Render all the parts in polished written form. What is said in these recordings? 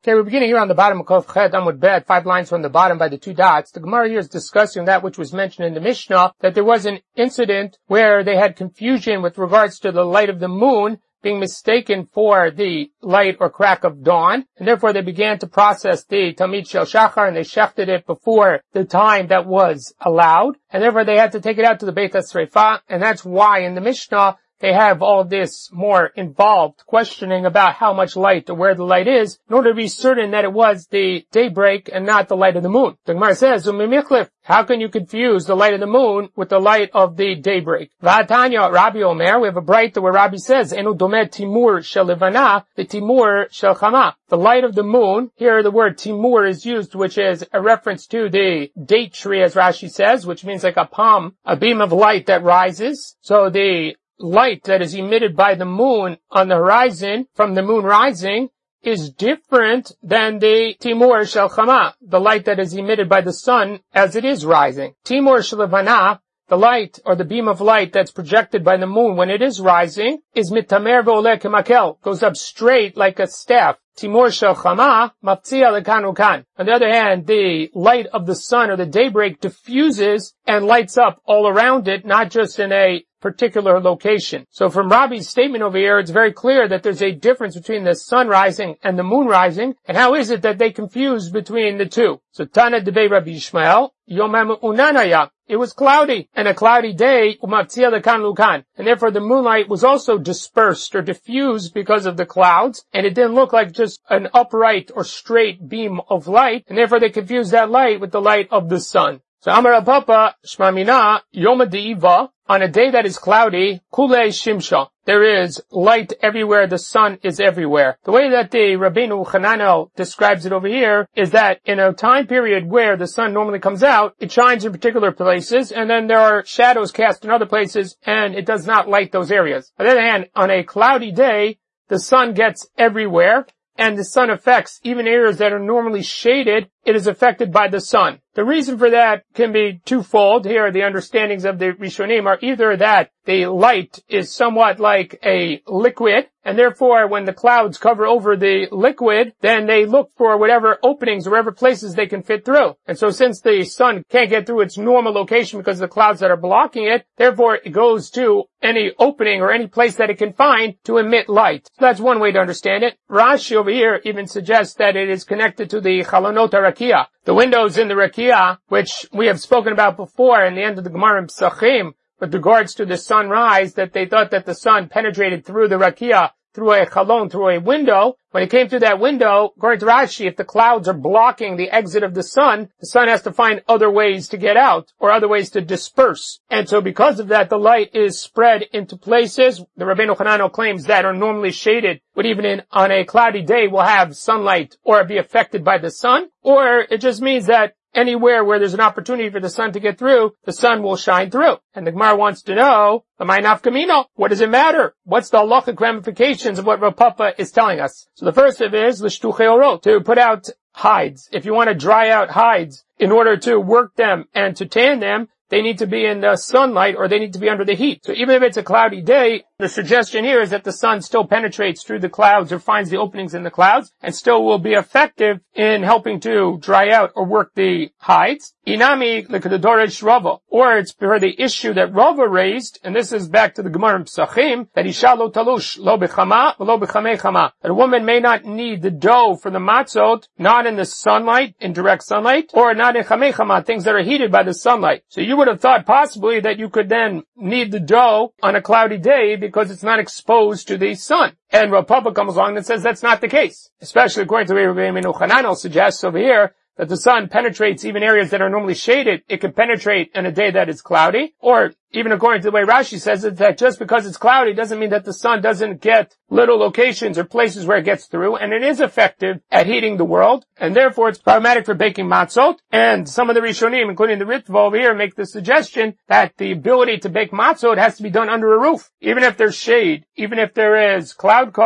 Okay, we're beginning here on the bottom of Kov Chet Amud Bet, 5 lines from the bottom by the 2 dots. The Gemara here is discussing that which was mentioned in the Mishnah, that there was an incident where they had confusion with regards to the light of the moon being mistaken for the light or crack of dawn, and therefore they began to process the Tamid Shel Shachar, and they shechted it before the time that was allowed, and therefore they had to take it out to the Beit HaSreifah, and that's why in the Mishnah they have all of this more involved questioning about how much light or where the light is in order to be certain that it was the daybreak and not the light of the moon. The Gemara says, how can you confuse the light of the moon with the light of the daybreak? V'atanya Rabbi Omer, we have a brighter where Rabbi says, Enu domet timur shel levana, the timur shel chama. The light of the moon, here the word timur is used, which is a reference to the date tree, as Rashi says, which means like a palm, a beam of light that rises. So the light that is emitted by the moon on the horizon from the moon rising is different than the Timur Shel Chama, the light that is emitted by the sun as it is rising. Timur Shel Levana, the light or the beam of light that's projected by the moon when it is rising, is mitamer ve'oleh kemakel, goes up straight like a staff. Timur Shel Chama, maftzia lekan ukan. On the other hand, the light of the sun or the daybreak diffuses and lights up all around it, not just in a particular location. So from Rabbi's statement over here, it's very clear that there's a difference between the sun rising and the moon rising, and how is it that they confuse between the two? So Tana debei Rabbi Yishmael, Yomam unanaya. It was cloudy, and a cloudy day, umavtzia lekan lukan, and therefore the moonlight was also dispersed or diffused because of the clouds, and it didn't look like just an upright or straight beam of light, and therefore they confused that light with the light of the sun. So Amar Rav Papa, Shmamina, Yoma De'iva, on a day that is cloudy, Kulei Shimsha. There is light everywhere, the sun is everywhere. The way that the Rabbeinu Hananel describes it over here is that in a time period where the sun normally comes out, it shines in particular places, and then there are shadows cast in other places, and it does not light those areas. On the other hand, on a cloudy day, the sun gets everywhere, and the sun affects even areas that are normally shaded. It is affected by the sun. The reason for that can be twofold. Here, the understandings of the Rishonim are either that the light is somewhat like a liquid, and therefore when the clouds cover over the liquid, then they look for whatever openings or whatever places they can fit through. And so since the sun can't get through its normal location because of the clouds that are blocking it, therefore it goes to any opening or any place that it can find to emit light. So that's one way to understand it. Rashi over here even suggests that it is connected to the Chalonot HaRakia, the windows in the Rakia, which we have spoken about before in the end of the Gemara in Pesachim, with regards to the sunrise, that they thought that the sun penetrated through the Rakia, through a chalon, through a window. When it came through that window, according to Rashi, if the clouds are blocking the exit of the sun has to find other ways to get out, or other ways to disperse. And so because of that, the light is spread into places. The Rabbeinu Hananel claims that are normally shaded, but even on a cloudy day will have sunlight or be affected by the sun, or it just means that anywhere where there's an opportunity for the sun to get through, the sun will shine through. And the Gemara wants to know, what does it matter? What's the halachic ramifications of what Rav Papa is telling us? So the first of it is l'shtuchei orot, to put out hides. If you want to dry out hides in order to work them and to tan them, they need to be in the sunlight or they need to be under the heat. So even if it's a cloudy day, the suggestion here is that the sun still penetrates through the clouds or finds the openings in the clouds and still will be effective in helping to dry out or work the hides. Inami l'kedodorish Rava, or it's for the issue that Rava raised, and this is back to the Gemara in Pesachim, that isha lo talush lo b'chama lo b'chamei chama, that a woman may not need the dough for the matzot, not in the sunlight, in direct sunlight, or not in chamei chama, things that are heated by the sunlight. So you would have thought possibly that you could then knead the dough on a cloudy day because it's not exposed to the sun. And Rav Papa comes along and says that's not the case, especially according to the way Rabbeinu Hananel suggests over here, that the sun penetrates even areas that are normally shaded. It can penetrate in a day that is cloudy, or even according to the way Rashi says it, that just because it's cloudy doesn't mean that the sun doesn't get little locations or places where it gets through, and it is effective at heating the world, and therefore it's problematic for baking matzot. And some of the Rishonim, including the Ritva over here, make the suggestion that the ability to bake matzot has to be done under a roof. Even if there's shade, even if there is cloud cover,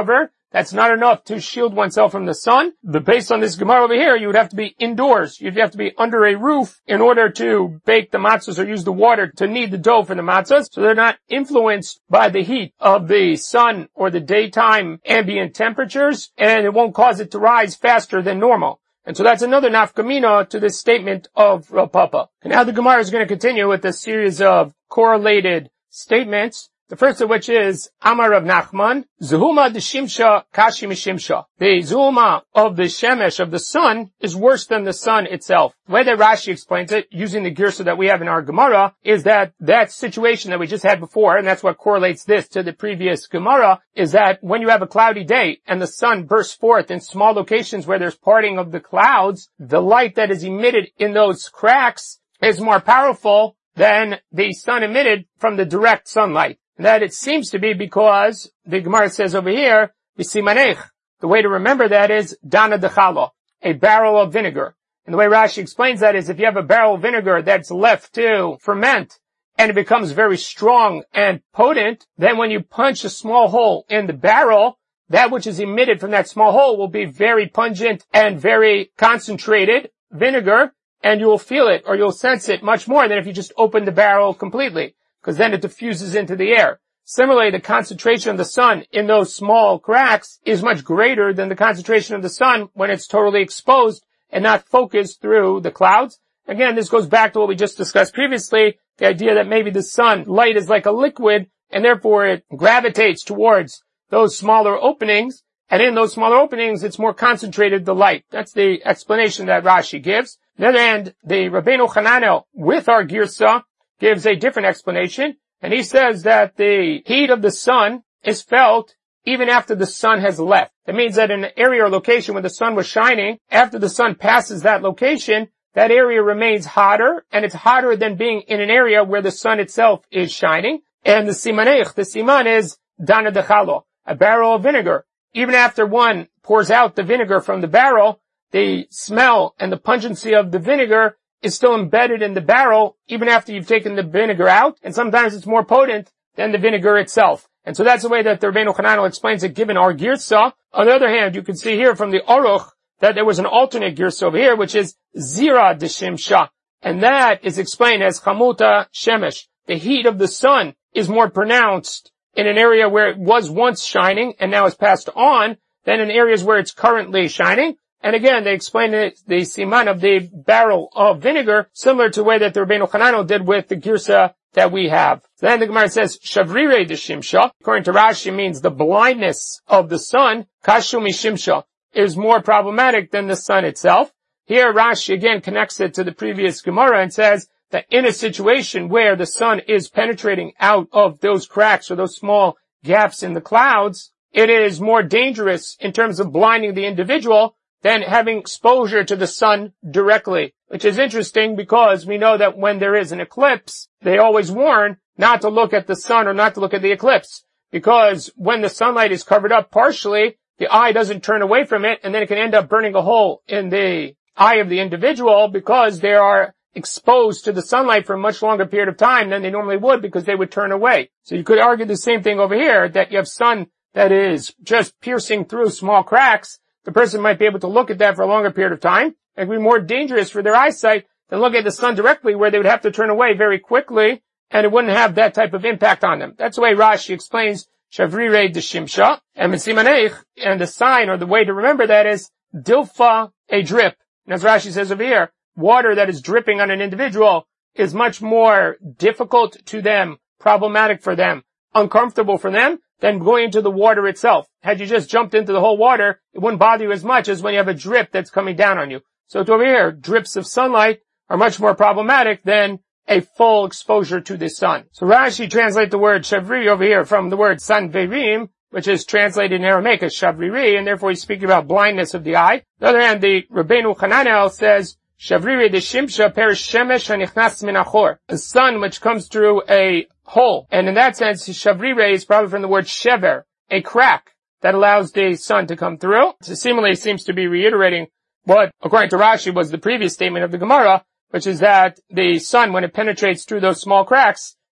That's not enough to shield oneself from the sun. Based on this Gemara over here, you would have to be indoors. You'd have to be under a roof in order to bake the matzahs or use the water to knead the dough for the matzahs. So they're not influenced by the heat of the sun or the daytime ambient temperatures, and it won't cause it to rise faster than normal. And so that's another nafkamina to this statement of Rav Papa. And now the Gemara is going to continue with a series of correlated statements. The first of which is Amar Rav Nachman, Zehuma de Shimsha Kashi Mishimsha. The Zehuma of the Shemesh, of the sun, is worse than the sun itself. The way that Rashi explains it, using the Girsa that we have in our Gemara, is that situation that we just had before, and that's what correlates this to the previous Gemara, is that when you have a cloudy day and the sun bursts forth in small locations where there's parting of the clouds, the light that is emitted in those cracks is more powerful than the sun emitted from the direct sunlight. That it seems to be because the Gemara says over here, B'simanech. The way to remember that is Dana Dechala, a barrel of vinegar. And the way Rashi explains that is if you have a barrel of vinegar that's left to ferment and it becomes very strong and potent, then when you punch a small hole in the barrel, that which is emitted from that small hole will be very pungent and very concentrated vinegar, and you will feel it or you'll sense it much more than if you just open the barrel completely, because then it diffuses into the air. Similarly, the concentration of the sun in those small cracks is much greater than the concentration of the sun when it's totally exposed and not focused through the clouds. Again, this goes back to what we just discussed previously, the idea that maybe the sun light is like a liquid and therefore it gravitates towards those smaller openings, and in those smaller openings it's more concentrated, the light. That's the explanation that Rashi gives. On the other hand, the Rabbeinu Hananel with our Girsa gives a different explanation, and he says that the heat of the sun is felt even after the sun has left. That means that in an area or location where the sun was shining, after the sun passes that location, that area remains hotter, and it's hotter than being in an area where the sun itself is shining. And the siman is Dana Dechala, a barrel of vinegar. Even after one pours out the vinegar from the barrel, the smell and the pungency of the vinegar is still embedded in the barrel even after you've taken the vinegar out, and sometimes it's more potent than the vinegar itself. And so that's the way that the Rabbeinu Hananel explains it given our Girsa. On the other hand, you can see here from the Aruch that there was an alternate Girsa over here, which is Zira de Shimsha, and that is explained as Chamuta Shemesh. The heat of the sun is more pronounced in an area where it was once shining and now has passed on than in areas where it's currently shining. And again, they explain the siman of the barrel of vinegar, similar to the way that the Rabbeinu Hananel did with the Girsa that we have. Then the Gemara says, Shavrire de Shimsha, according to Rashi, means the blindness of the sun, Kashu Mishimsha, is more problematic than the sun itself. Here Rashi again connects it to the previous Gemara and says that in a situation where the sun is penetrating out of those cracks or those small gaps in the clouds, it is more dangerous in terms of blinding the individual than having exposure to the sun directly, which is interesting because we know that when there is an eclipse, they always warn not to look at the sun or not to look at the eclipse, because when the sunlight is covered up partially, the eye doesn't turn away from it, and then it can end up burning a hole in the eye of the individual because they are exposed to the sunlight for a much longer period of time than they normally would because they would turn away. So you could argue the same thing over here, that you have sun that is just piercing through small cracks. The person might be able to look at that for a longer period of time. It would be more dangerous for their eyesight than looking at the sun directly, where they would have to turn away very quickly, and it wouldn't have that type of impact on them. That's the way Rashi explains Shavrire de Shimsha. And Simanech, and the sign or the way to remember that is Dilfa, a drip. And as Rashi says over here, water that is dripping on an individual is much more difficult to them, problematic for them, uncomfortable for them, than going into the water itself. Had you just jumped into the whole water, it wouldn't bother you as much as when you have a drip that's coming down on you. So it's over here, drips of sunlight are much more problematic than a full exposure to the sun. So Rashi translates the word shavri over here from the word sanverim, which is translated in Aramaic as shavriri, and therefore he's speaking about blindness of the eye. On the other hand, the Rabbeinu Hananel says, shavriri de shimsha perish shemesh hanichnas min achor, the sun which comes through a hole. And in that sense, shavrire is probably from the word shever, a crack that allows the sun to come through. So seemingly seems to be reiterating what, according to Rashi, was the previous statement of the Gemara, which is that the sun, when it penetrates through those small cracks,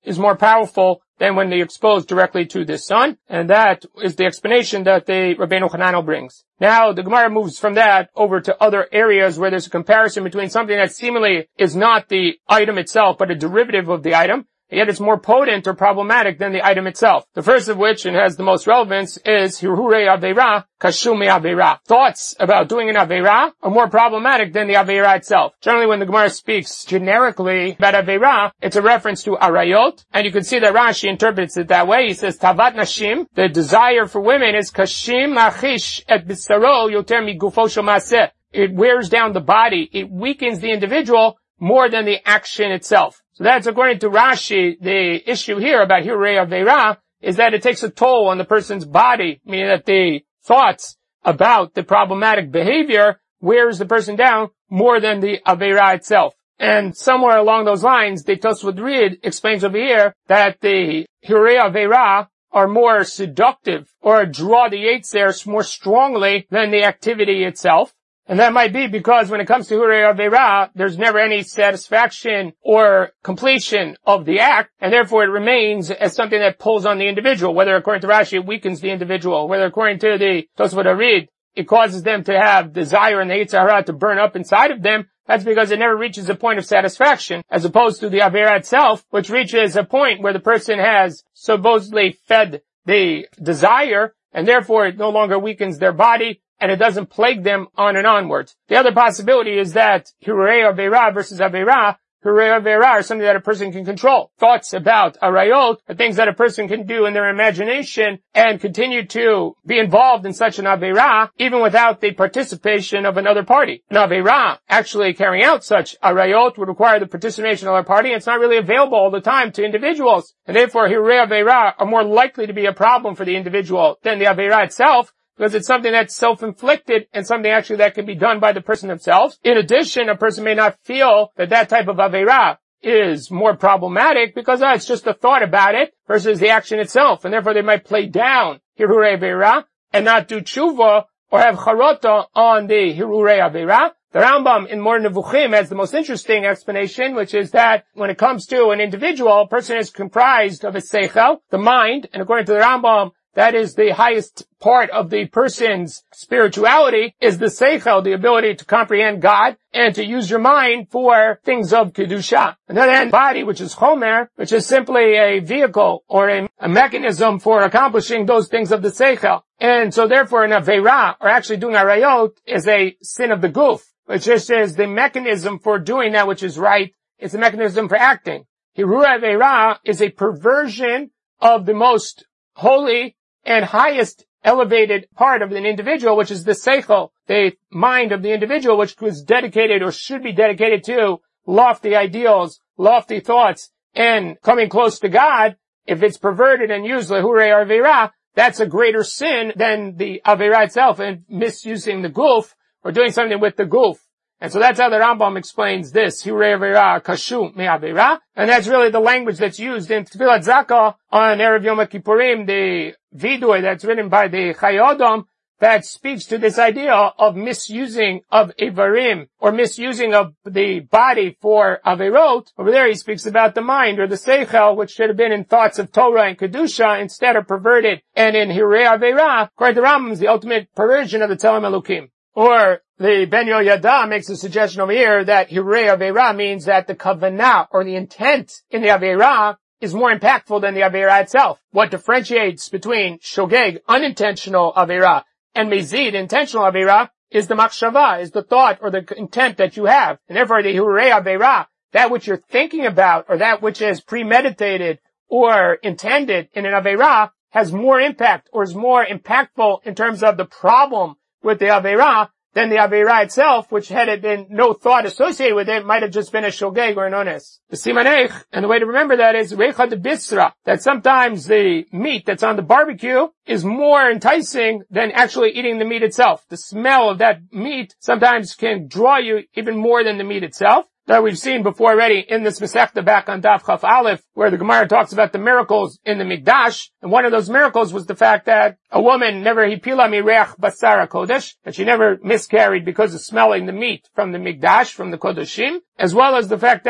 is more powerful than when they exposed directly to the sun, and that is the explanation that the Rabbeinu Hananel brings. Now, the Gemara moves from that over to other areas where there's a comparison between something that seemingly is not the item itself, but a derivative of the item, yet it's more potent or problematic than the item itself. The first of which, and has the most relevance, is Hirurei Aveira, Kashumi Aveira. Thoughts about doing an Aveira are more problematic than the Aveira itself. Generally, when the Gemara speaks generically about Aveira, it's a reference to Arayot, and you can see that Rashi interprets it that way. He says, Tavat Nashim, the desire for women is Kashim Lachish et Bisaro Yoter Migufo Shomaseh. It wears down the body, it weakens the individual more than the action itself. So that's according to Rashi. The issue here about Hirurei Aveira is that it takes a toll on the person's body, meaning that the thoughts about the problematic behavior wears the person down more than the Aveira itself. And somewhere along those lines, the Tosfot Rid explains over here that the Hirurei Aveira are more seductive or draw the Yetzer more strongly than the activity itself. And that might be because when it comes to Hirurei Aveira, there's never any satisfaction or completion of the act, and therefore it remains as something that pulls on the individual, whether according to Rashi it weakens the individual, whether according to the Tosfot Arid it causes them to have desire and the Yetzer Hara to burn up inside of them. That's because it never reaches a point of satisfaction, as opposed to the Aveira itself, which reaches a point where the person has supposedly fed the desire, and therefore it no longer weakens their body, and it doesn't plague them on and onwards. The other possibility is that Hirurei Aveira versus Aveira, Hirurei Aveira are something that a person can control. Thoughts about Arayot are things that a person can do in their imagination and continue to be involved in such an Aveira even without the participation of another party. An Aveira actually carrying out such Arayot would require the participation of another party, and it's not really available all the time to individuals. And therefore Hirurei Aveira are more likely to be a problem for the individual than the Aveira itself, because it's something that's self-inflicted and something actually that can be done by the person themselves. In addition, a person may not feel that that type of Aveira is more problematic because it's just a thought about it versus the action itself, and therefore they might play down Hirurei Aveira and not do tshuva or have charota on the Hirurei Aveira. The Rambam in Mor Nevuchim has the most interesting explanation, which is that when it comes to an individual, a person is comprised of a seichel, the mind, and according to the Rambam, that is the highest part of the person's spirituality, is the seichel, the ability to comprehend God and to use your mind for things of kedusha. And then body, which is chomer, which is simply a vehicle or a mechanism for accomplishing those things of the seichel. And so therefore an aveira, or actually doing arayot, is a sin of the guf, which just is the mechanism for doing that which is right. It's a mechanism for acting. Hirurei aveira is a perversion of the most holy and highest elevated part of an individual, which is the seichel, the mind of the individual, which was dedicated or should be dedicated to lofty ideals, lofty thoughts, and coming close to God. If it's perverted and used l'hurei aveira, that's a greater sin than the aveira itself, and misusing the guf or doing something with the guf. And so that's how the Rambam explains this, Hirurei Aveira kashu me Aveira, and that's really the language that's used in Tfilat Zakah on Erev Yom Kippurim, the vidui that's written by the Chayei Adam, that speaks to this idea of misusing of Ivarim, or misusing of the body for Averot. Over there he speaks about the mind, or the Seichel, which should have been in thoughts of Torah and Kedusha, instead of perverted. And in Hirurei Aveira, according to Rambam, is the ultimate perversion of the Tzelem Elokim. Or the Ben Yoyada makes a suggestion over here that Hirurei Aveira means that the kavanah, or the intent in the Aveira, is more impactful than the Aveira itself. What differentiates between shogeg, unintentional Aveira, and mezid, intentional Aveira, is the machshava, is the thought or the intent that you have. And therefore the Hirurei Aveira, that which you're thinking about, or that which is premeditated or intended in an Aveira, has more impact, or is more impactful in terms of the problem with the Aveira than the Aveira itself, which had it been no thought associated with it, might have just been a shogeg or an ones. The simanech, and the way to remember that is reicha de bisra, that sometimes the meat that's on the barbecue is more enticing than actually eating the meat itself. The smell of that meat sometimes can draw you even more than the meat itself. That we've seen before already in this Masechta back on Daf Chaf Aleph, where the Gemara talks about the miracles in the Mikdash, and one of those miracles was the fact that a woman never hipila mireach basara kodesh, that she never miscarried because of smelling the meat from the Mikdash, from the Kodeshim, as well as the fact that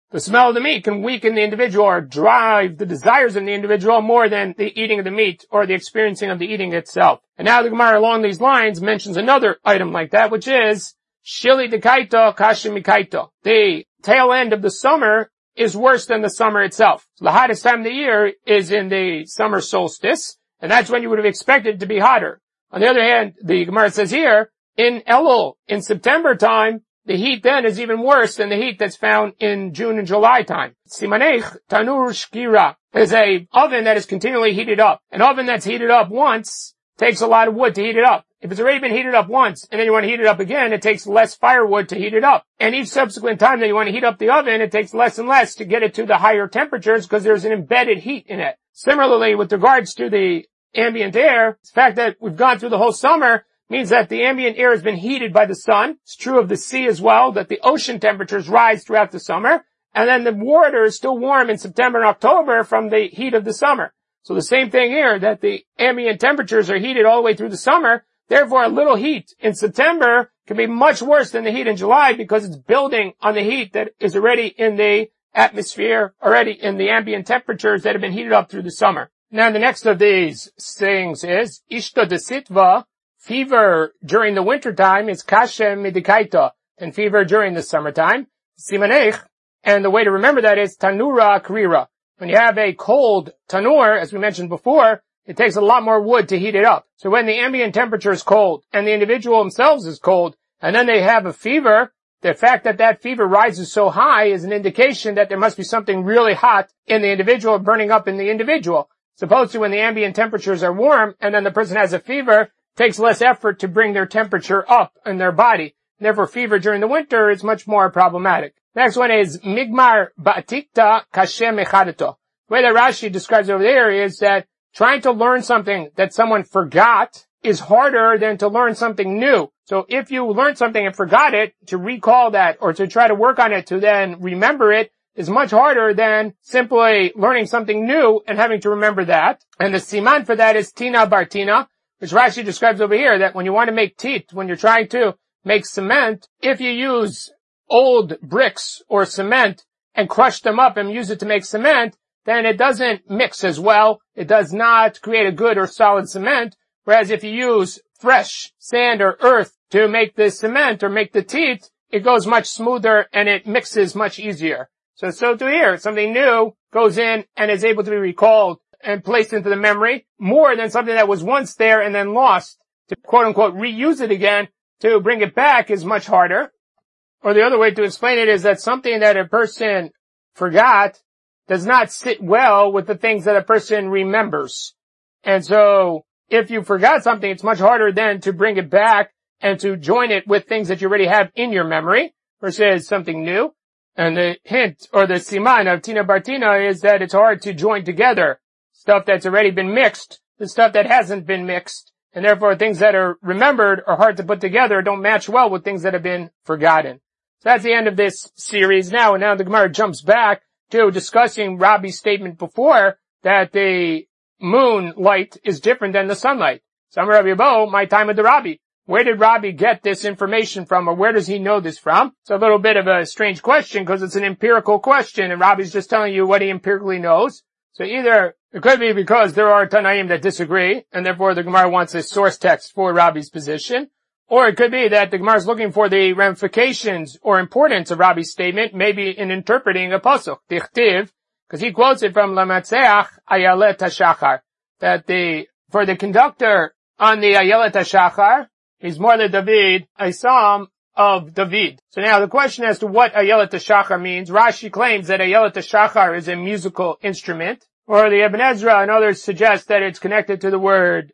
The smell of the meat can weaken the individual or drive the desires of the individual more than the eating of the meat or the experiencing of the eating itself. And now the Gemara along these lines mentions another item like that, which is Shili dekaito kashimikaito. The tail end of the summer is worse than the summer itself. So the hottest time of the year is in the summer solstice, and that's when you would have expected it to be hotter. On the other hand, the Gemara says here, in Elul, in September time, the heat then is even worse than the heat that's found in June and July time. Simanech tanur shkira is a oven that is continually heated up. An oven that's heated up once takes a lot of wood to heat it up. If it's already been heated up once and then you want to heat it up again, it takes less firewood to heat it up. And each subsequent time that you want to heat up the oven, it takes less and less to get it to the higher temperatures because there's an embedded heat in it. Similarly, with regards to the ambient air, the fact that we've gone through the whole summer means that the ambient air has been heated by the sun. It's true of the sea as well, that the ocean temperatures rise throughout the summer. And then the water is still warm in September and October from the heat of the summer. So the same thing here, that the ambient temperatures are heated all the way through the summer. Therefore, a little heat in September can be much worse than the heat in July because it's building on the heat that is already in the atmosphere, already in the ambient temperatures that have been heated up through the summer. Now, the next of these things is Ishto de Sitva. Fever during the wintertime is kashem midikaita, and fever during the summertime, simanech, and the way to remember that is tanura krira. When you have a cold tanur, as we mentioned before, it takes a lot more wood to heat it up. So when the ambient temperature is cold, and the individual themselves is cold, and then they have a fever, the fact that that fever rises so high is an indication that there must be something really hot in the individual burning up in the individual. Supposed to when the ambient temperatures are warm, and then the person has a fever, takes less effort to bring their temperature up in their body. Therefore, fever during the winter is much more problematic. Next one is Migmar Ba'atikta Kashem Echadeto. The way that Rashi describes over there is that trying to learn something that someone forgot is harder than to learn something new. So if you learned something and forgot it, to recall that or to try to work on it to then remember it is much harder than simply learning something new and having to remember that. And the siman for that is Tina Bartina, which Rashi describes over here, that when you want to make teeth, when you're trying to make cement, if you use old bricks or cement and crush them up and use it to make cement, then it doesn't mix as well. It does not create a good or solid cement. Whereas if you use fresh sand or earth to make the cement or make the teeth, it goes much smoother and it mixes much easier. So to here, something new goes in and is able to be recalled and placed into the memory more than something that was once there and then lost. To quote unquote reuse it again, to bring it back is much harder. Or the other way to explain it is that something that a person forgot does not sit well with the things that a person remembers. And so if you forgot something, it's much harder then to bring it back and to join it with things that you already have in your memory versus something new. And the hint or the siman of Tina Bartina is that it's hard to join together stuff that's already been mixed, the stuff that hasn't been mixed, and therefore things that are remembered are hard to put together, don't match well with things that have been forgotten. So that's the end of this series now, and now the Gemara jumps back to discussing Rabbi's statement before that the moonlight is different than the sunlight. Some Rabbi Bo, my time with the Rabbi. Where did Rabbi get this information from, or where does he know this from? It's a little bit of a strange question because it's an empirical question, and Rabbi's just telling you what he empirically knows. So either it could be because there are Tanaim that disagree, and therefore the Gemara wants a source text for Rabbi's position. Or it could be that the Gemara is looking for the ramifications or importance of Rabbi's statement, maybe in interpreting a pasuk, Dichtiv, because he quotes it from Lamatzeach Ayelet HaShachar, that for the conductor on the Ayelet HaShachar, is Morle David, a psalm of David. So now the question as to what Ayelet HaShachar means, Rashi claims that Ayelet HaShachar is a musical instrument, or the Ibn Ezra and others suggest that it's connected to the word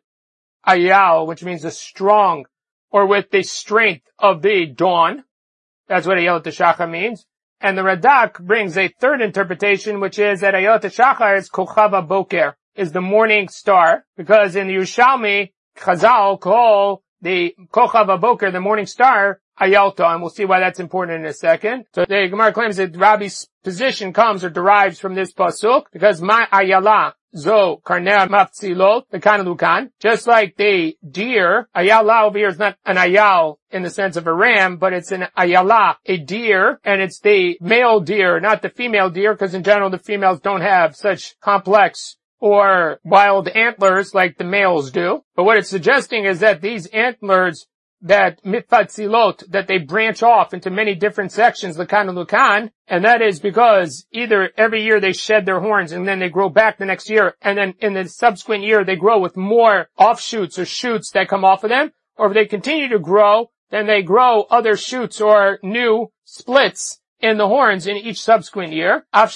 Ayal, which means a strong, or with the strength of the dawn. That's what Ayelet HaShachar means. And the Radak brings a third interpretation, which is that Ayelet HaShachar is Kochava Boker, is the morning star, because in the Yerushalmi, Chazal call the Kochav HaBoker, the morning star, Ayalta, and we'll see why that's important in a second. So the Gemara claims that Rabbi's position comes or derives from this pasuk, because my Ayala, zo karnei maftzilot v'kanalukan. Just like the deer, ayala over here is not an ayal in the sense of a ram, but it's an ayala, a deer, and it's the male deer, not the female deer, because in general the females don't have such complex or wild antlers like the males do. But what it's suggesting is that these antlers that mitfatzilot, that they branch off into many different sections, lukan and lukan, and that is because either every year they shed their horns and then they grow back the next year, and then in the subsequent year they grow with more offshoots or shoots that come off of them, or if they continue to grow, then they grow other shoots or new splits in the horns in each subsequent year. So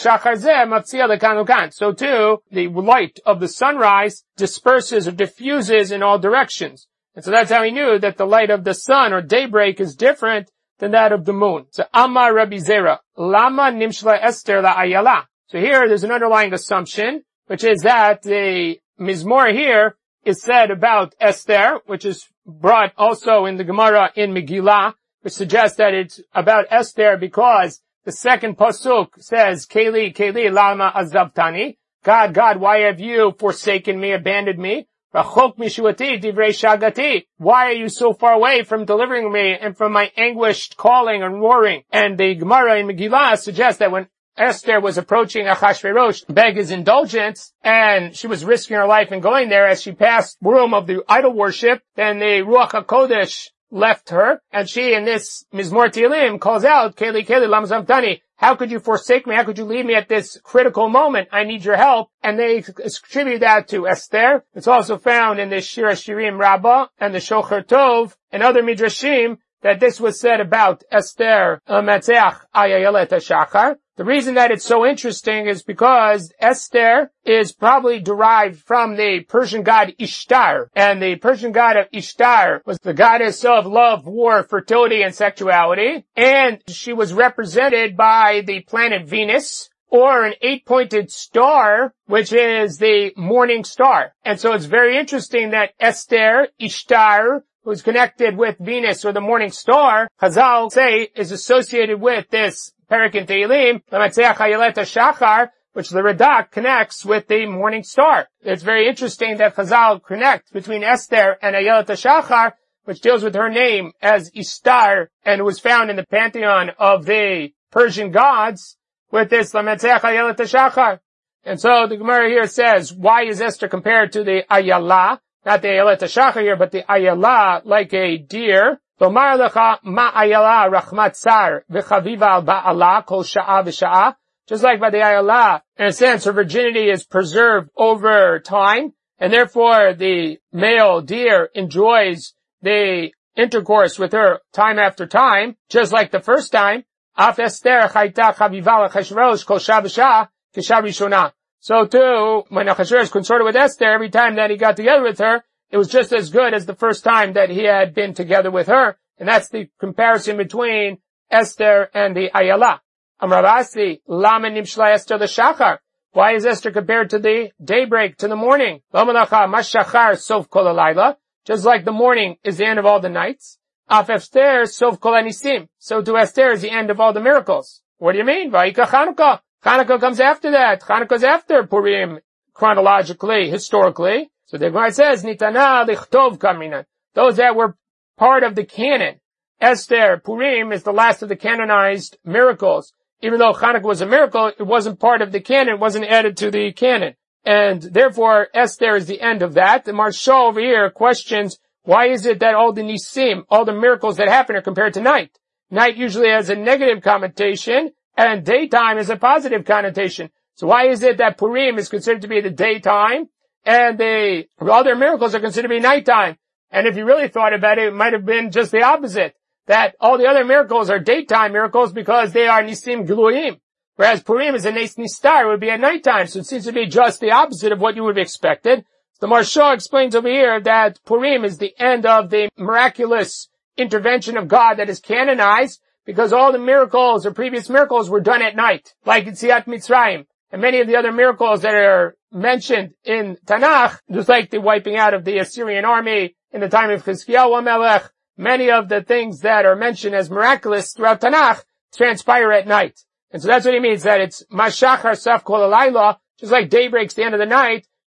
too, the light of the sunrise disperses or diffuses in all directions. And so that's how he knew that the light of the sun or daybreak is different than that of the moon. So Amar Rabbi Zera, Lama Nimshla Esther La Ayala. So here there's an underlying assumption, which is that the Mizmor here is said about Esther, which is brought also in the Gemara in Megillah, which suggests that it's about Esther because the second pasuk says, Keli, Keli, Lama Azavtani. God, God, why have you forsaken me, abandoned me? Rachok mishuati divrei shagati. Why are you so far away from delivering me and from my anguished calling and roaring? And the Gemara in Megillah suggests that when Esther was approaching Achashverosh to beg his indulgence, and she was risking her life in going there as she passed the room of the idol worship, then the Ruach HaKodesh left her, and she in this Mizmor Tehillim calls out, Keli, Keli, Lama Zavtani. How could you forsake me? How could you leave me at this critical moment? I need your help. And they attribute that to Esther. It's also found in the Shir HaShirim Rabbah and the Shocher Tov and other Midrashim that this was said about Esther Metzeach Ayayelet HaShachar. The reason that it's so interesting is because Esther is probably derived from the Persian god Ishtar. And the Persian god of Ishtar was the goddess of love, war, fertility, and sexuality. And she was represented by the planet Venus, or an 8-pointed star, which is the morning star. And so it's very interesting that Esther, Ishtar, who's connected with Venus or the morning star, Chazal say is associated with this Perik in Tehillim, L'matzeach Hayelet HaShachar, which the Radak connects with the morning star. It's very interesting that Chazal connect between Esther and Hayelet HaShachar, which deals with her name as Ishtar, and was found in the pantheon of the Persian gods, with this L'matzeach Hayelet HaShachar. And so the Gemara here says, why is Esther compared to the Ayala? Not the Hayelet HaShachar here, but the Ayala, like a deer. Tomar lecha ma Ayala rachmat tsar v'chaviva al ba'ala kol sha'a v'sha'a. Just like by the Ayala, in a sense, her virginity is preserved over time, and therefore the male deer enjoys the intercourse with her time after time, just like the first time. Af Esther chayta chaviva l'Achashverosh kol sha'a v'sha'a kisha rishona. So too, when Achashverosh consorted with Esther, every time that he got together with her, it was just as good as the first time that he had been together with her. And that's the comparison between Esther and the Ayala. Amar Rav Asi, Lama nimshla Esther l'shachar. Why is Esther compared to the daybreak, to the morning? Lomalacha mashachar sof kol halayla. Just like the morning is the end of all the nights. Af Esther sof kol hanisim. So to Esther is the end of all the miracles. What do you mean? Vayika Chanukah. Chanukah comes after that. Chanukah's after Purim, chronologically, historically. So the Gemara says, Nitana lichtov kaminan. Those that were part of the canon. Esther, Purim is the last of the canonized miracles. Even though Chanukah was a miracle, it wasn't part of the canon, it wasn't added to the canon. And therefore, Esther is the end of that. The Maharsha over here questions, why is it that all the nisim, all the miracles that happen are compared to night? Night usually has a negative connotation, and daytime is a positive connotation. So why is it that Purim is considered to be the daytime, and the other miracles are considered to be nighttime? And if you really thought about it, it might have been just the opposite. That all the other miracles are daytime miracles because they are nisim gluim. Whereas Purim is a nes nistar, it would be at nighttime. So it seems to be just the opposite of what you would have expected. The Maharsha explains over here that Purim is the end of the miraculous intervention of God that is canonized because all the miracles or previous miracles were done at night, like in Yetziat Mitzrayim. And many of the other miracles that are mentioned in Tanakh, just like the wiping out of the Assyrian army in the time of Chizkiyahu HaMelech, many of the things that are mentioned as miraculous throughout Tanakh transpire at night. And so that's what he means, that it's Mashachar Saf Kol Halayla, just like daybreak's the end of the night,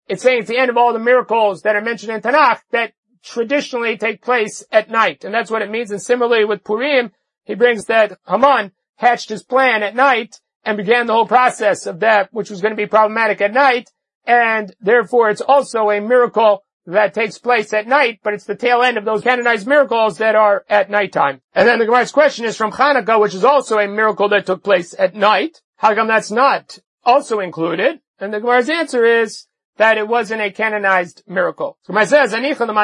it's saying it's the end of all the miracles that are mentioned in Tanakh that traditionally take place at night. And that's what it means. And similarly with Purim, he brings that Haman hatched his plan at night and began the whole process of that, which was going to be problematic at night. And therefore it's also a miracle that takes place at night, but it's the tail end of those canonized miracles that are at nighttime. And then the Gemara's question is from Hanukkah, which is also a miracle that took place at night. How come that's not also included? And the Gemara's answer is that it wasn't a canonized miracle. So Gemara says,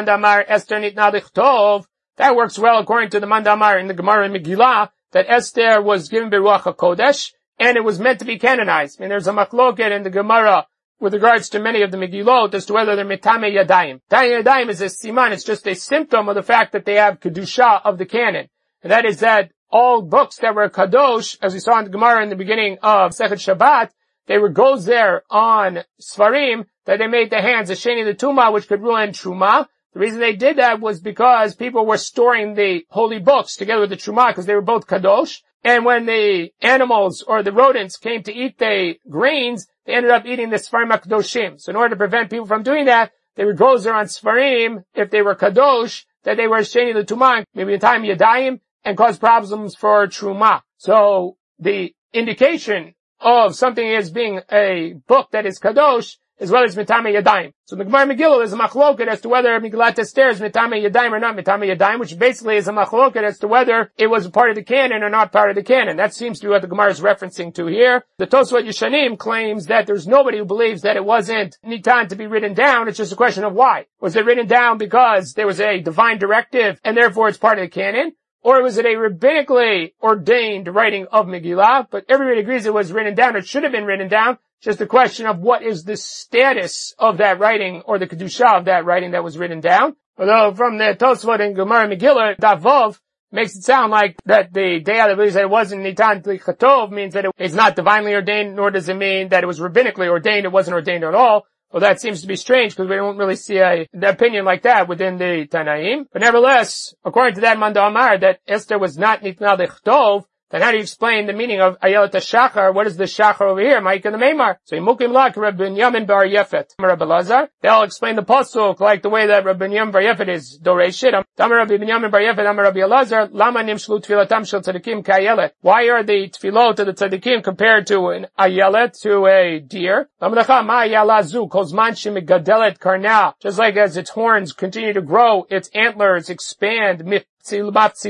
that works well according to the Mandamar in the Gemara in Megillah, that Esther was given Beruach HaKodesh, and it was meant to be canonized. I mean, there's a machloket in the Gemara with regards to many of the Megillot as to whether they're mitame yadayim. Mitame yadayim is a siman, it's just a symptom of the fact that they have kedusha of the canon. And that is that all books that were kadosh, as we saw in the Gemara in the beginning of Sechet Shabbat, they were goes there on Sfarim, that they made the hands, a sheni the tuma, which could ruin truma. The reason they did that was because people were storing the holy books together with the truma, because they were both kadosh. And when the animals or the rodents came to eat the grains, they ended up eating the Sfarim HaKadoshim. So in order to prevent people from doing that, they would go there on Sfarim, if they were Kadosh, that they were Sheni L'Tumah, maybe in time Yadayim, and cause problems for Truma. So the indication of something as being a book that is Kadosh, as well as Mitame Yadayim. So in the Gemara Megillah is a machloket as to whether Megillat Esther is Mitame Yadayim or not Mitame Yadayim, which basically is a machloket as to whether it was a part of the canon or not part of the canon. That seems to be what the Gemara is referencing to here. The Tosfot Yeshanim claims that there's nobody who believes that it wasn't Nitan to be written down. It's just a question of why. Was it written down because there was a divine directive and therefore it's part of the canon? Or was it a rabbinically ordained writing of Megillah? But everybody agrees it was written down. It should have been written down. Just a question of what is the status of that writing or the kedusha of that writing that was written down. Although from the Tosfot and Gemara Megillah, Davov makes it sound like that the day that believes that it wasn't Nitan Lichatov means that it's not divinely ordained, nor does it mean that it was rabbinically ordained. It wasn't ordained at all. Well, that seems to be strange because we don't really see an opinion like that within the Tanaim. But nevertheless, according to that Manda Amar, that Esther was not Nitan Lichatov, then how do you explain the meaning of Ayelet HaShachar? What is the Shachar over here? Ma'ika the Meimar. So Yimukim Lak Reb Binyamin Bar Yefet. Reb Elazar. They'll explain the pasuk like the way that Reb Binyamin Bar Yefet is Doreshit. Tamar Reb Binyamin Bar Yefet, Amar Rabbi Elazar. Lama nimshlu tfilatam shel tzadikim ka'ayelet. Why are the tfilot of the tzadikim compared to an ayelet, to a deer? Lamadacha ma ayalazu kozman shemigadelet karna. Just like as its horns continue to grow, its antlers expand, they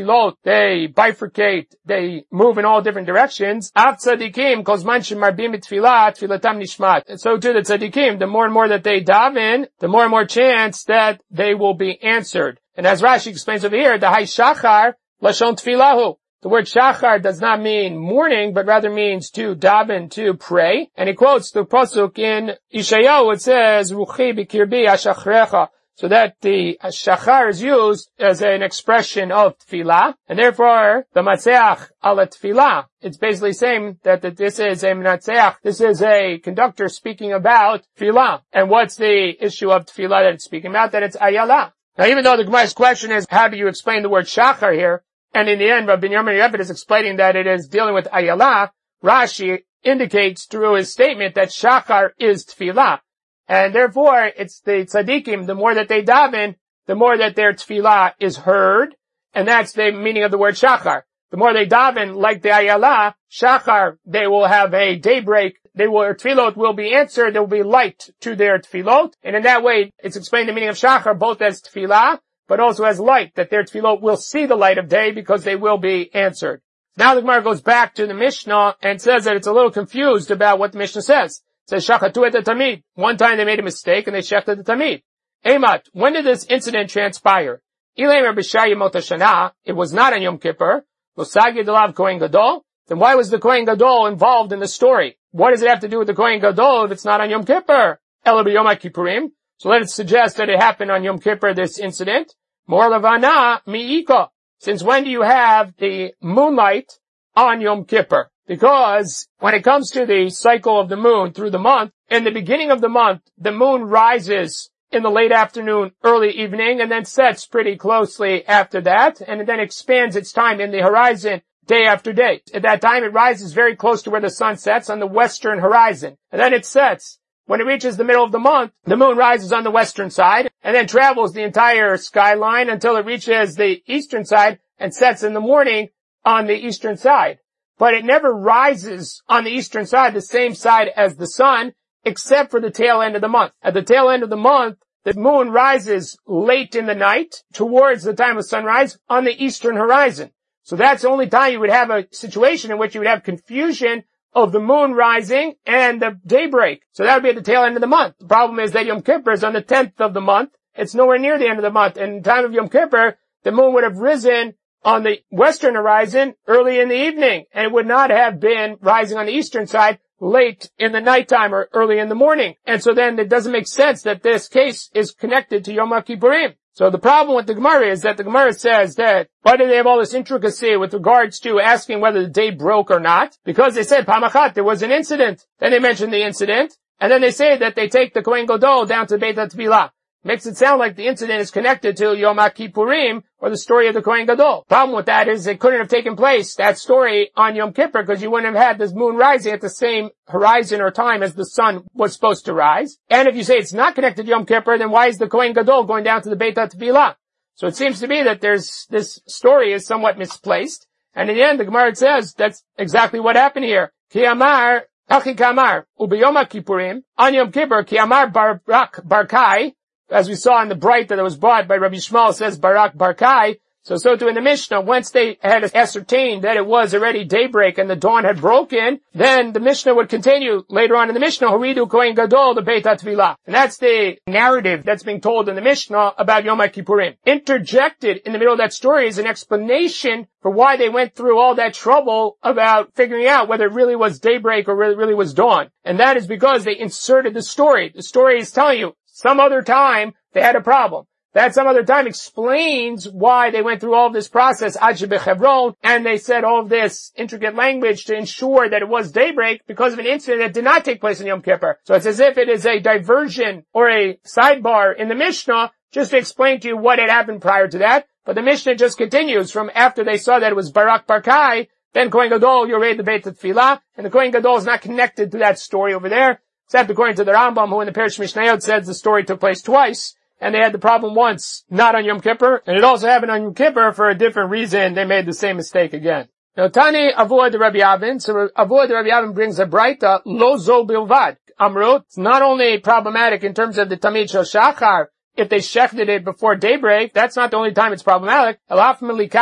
bifurcate, they move in all different directions. And so too the tzaddikim, the more and more that they daven, the more and more chance that they will be answered. And as Rashi explains over here, the hay shachar lashon tfilahu. The word shachar does not mean morning, but rather means to daven, to pray. And he quotes the pasuk in Ishayahu, it says, Ruchi b'kirbi ashachrecha. So that the shachar is used as an expression of tefillah, and therefore the matzeach ala tefillah. It's basically saying that this is a matzeach, this is a conductor speaking about tefillah. And what's the issue of tefillah that it's speaking about? That it's ayala. Now even though the Gemara's question is, how do you explain the word shachar here? And in the end, Rabbi Binyamin Yefet is explaining that it is dealing with ayala. Rashi indicates through his statement that shachar is tefillah. And therefore, it's the tzaddikim, the more that they daven, the more that their tefillah is heard. And that's the meaning of the word shachar. The more they daven, like the ayala, shachar, they will have a daybreak. Their tefillot will be answered. There will be light to their tefillot. And in that way, it's explained the meaning of shachar both as tefillah, but also as light, that their tefillot will see the light of day because they will be answered. Now the Gemara goes back to the Mishnah and says that it's a little confused about what the Mishnah says. It says, shachatu et tamid. One time they made a mistake and they shechted the tamid. Emat, when did this incident transpire? It was not on Yom Kippur. Kohen Gadol. Then why was the Kohen Gadol involved in the story? What does it have to do with the Kohen Gadol if it's not on Yom Kippur? Ela b'Yom Kippurim. So let it suggest that it happened on Yom Kippur, this incident. Mor levana mi'ika. Since when do you have the moonlight on Yom Kippur? Because when it comes to the cycle of the moon through the month, in the beginning of the month, the moon rises in the late afternoon, early evening, and then sets pretty closely after that, and it then expands its time in the horizon day after day. At that time, it rises very close to where the sun sets on the western horizon, and then it sets when it reaches the middle of the month, the moon rises on the western side and then travels the entire skyline until it reaches the eastern side and sets in the morning on the eastern side. But it never rises on the eastern side, the same side as the sun, except for the tail end of the month. At the tail end of the month, the moon rises late in the night towards the time of sunrise on the eastern horizon. So that's the only time you would have a situation in which you would have confusion of the moon rising and the daybreak. So that would be at the tail end of the month. The problem is that Yom Kippur is on the 10th of the month. It's nowhere near the end of the month. And in the time of Yom Kippur, the moon would have risen on the western horizon early in the evening, and it would not have been rising on the eastern side late in the nighttime or early in the morning. And so then it doesn't make sense that this case is connected to Yom Kippurim. So the problem with the Gemara is that the Gemara says that why do they have all this intricacy with regards to asking whether the day broke or not? Because they said Pamachat, there was an incident. Then they mention the incident, and then they say that they take the Kohen Gadol down to Beit HaTfilah. Makes it sound like the incident is connected to Yom Kippurim or the story of the Kohen Gadol. Problem with that is it couldn't have taken place, that story, on Yom Kippur, because you wouldn't have had this moon rising at the same horizon or time as the sun was supposed to rise. And if you say it's not connected to Yom Kippur, then why is the Kohen Gadol going down to the Beit HaTfilah? So it seems to be that this story is somewhat misplaced. And in the end, the Gemara says that's exactly what happened here. Ki amar, achi kamar, ubiyom Kippurim, on Yom Kippur, ki amar barak barkai, as we saw in the bright that was brought by Rabbi Shmuel, says Barak Barkai. So too in the Mishnah, once they had ascertained that it was already daybreak and the dawn had broken, then the Mishnah would continue later on in the Mishnah, Horidu Kohen Gadol, the Beit HaTfilah. And that's the narrative that's being told in the Mishnah about Yom Kippurim. Interjected in the middle of that story is an explanation for why they went through all that trouble about figuring out whether it really was daybreak or really was dawn. And that is because they inserted the story. The story is telling you, some other time, they had a problem. That some other time explains why they went through all of this process, and they said all of this intricate language to ensure that it was daybreak because of an incident that did not take place in Yom Kippur. So it's as if it is a diversion or a sidebar in the Mishnah just to explain to you what had happened prior to that. But the Mishnah just continues from after they saw that it was Barak Barkai, then Kohen Gadol, you read the Beit HaTfilah, and the Kohen Gadol is not connected to that story over there. Except according to the Rambam, who in the Perish Mishnayot says the story took place twice, and they had the problem once, not on Yom Kippur, and it also happened on Yom Kippur for a different reason. They made the same mistake again. Now, Tani Avoid the Rabbi Avin, so Avoid the Rabbi Avin brings a braita, Lo Zo Bilvad. Amrut, it's not only problematic in terms of the Tamid Shel Shachar, if they shechted it before daybreak, that's not the only time it's problematic. If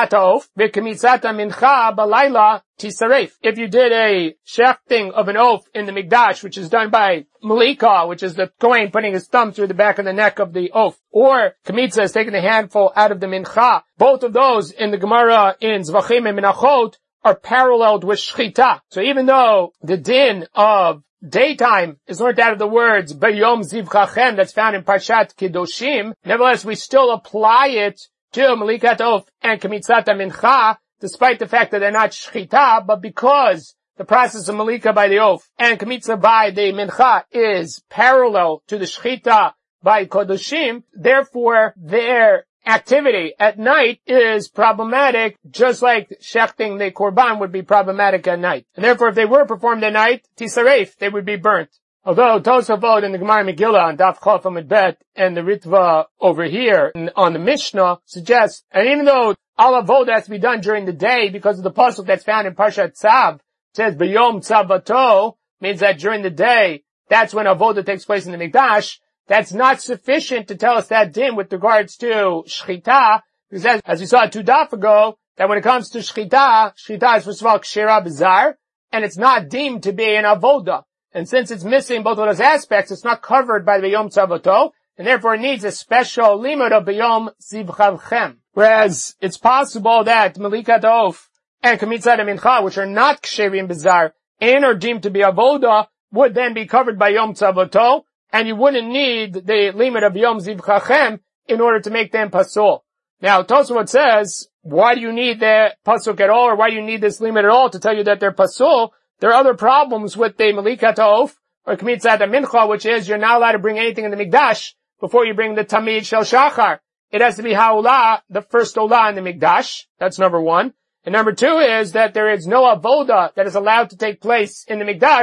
you did a shechting of an oaf in the Mikdash, which is done by Malika, which is the Kohen putting his thumb through the back of the neck of the oaf, or Kmitza is taking a handful out of the Mincha, both of those in the Gemara in Zvachim and Menachot are paralleled with Shchita. So even though the din of daytime is learned out of the words Bayom Zivchachem that's found in Parshat Kedoshim, nevertheless we still apply it to Malikat Of and Kmitzat Mincha, despite the fact that they're not Shchita, but because the process of Malika by the Of and Kmitza by the Mincha is parallel to the Shchita by Kedoshim, therefore their activity at night is problematic, just like shechting the korban would be problematic at night. And therefore, if they were performed at night, tisaref, they would be burnt. Although Tosafot in the Gemara Megillah on Daf Chaf Amud Bet and the Ritva over here on the Mishnah suggests, and even though all avoda has to be done during the day because of the pasuk that's found in Parshat Tzav, says B'yom Tzavato, means that during the day, that's when avoda takes place in the Mikdash. That's not sufficient to tell us that din with regards to Shchita, because as we saw 2 daf ago, that when it comes to Shchita is first of all Kshera B'zar, and it's not deemed to be an avoda. And since it's missing both of those aspects, it's not covered by the B'yom Tzavato, and therefore it needs a special limud of B'yom Zivchavchem. Whereas it's possible that Malikat Of and Kmitzat Mincha, which are not Ksherim B'zar, and are deemed to be avoda, would then be covered by Yom Tzavato, and you wouldn't need the limit of Yom Zivchachem in order to make them pasul. Now, Tosafot says, why do you need the pasuk at all, or why do you need this limit at all to tell you that they're pasul? There are other problems with the Malikat Of, or Kmitzat Mincha, which is you're not allowed to bring anything in the Mikdash before you bring the Tamid Shel Shachar. It has to be Ha'olah, the first Olah in the Mikdash. That's number one. And number two is that there is no avoda that is allowed to take place in the Mikdash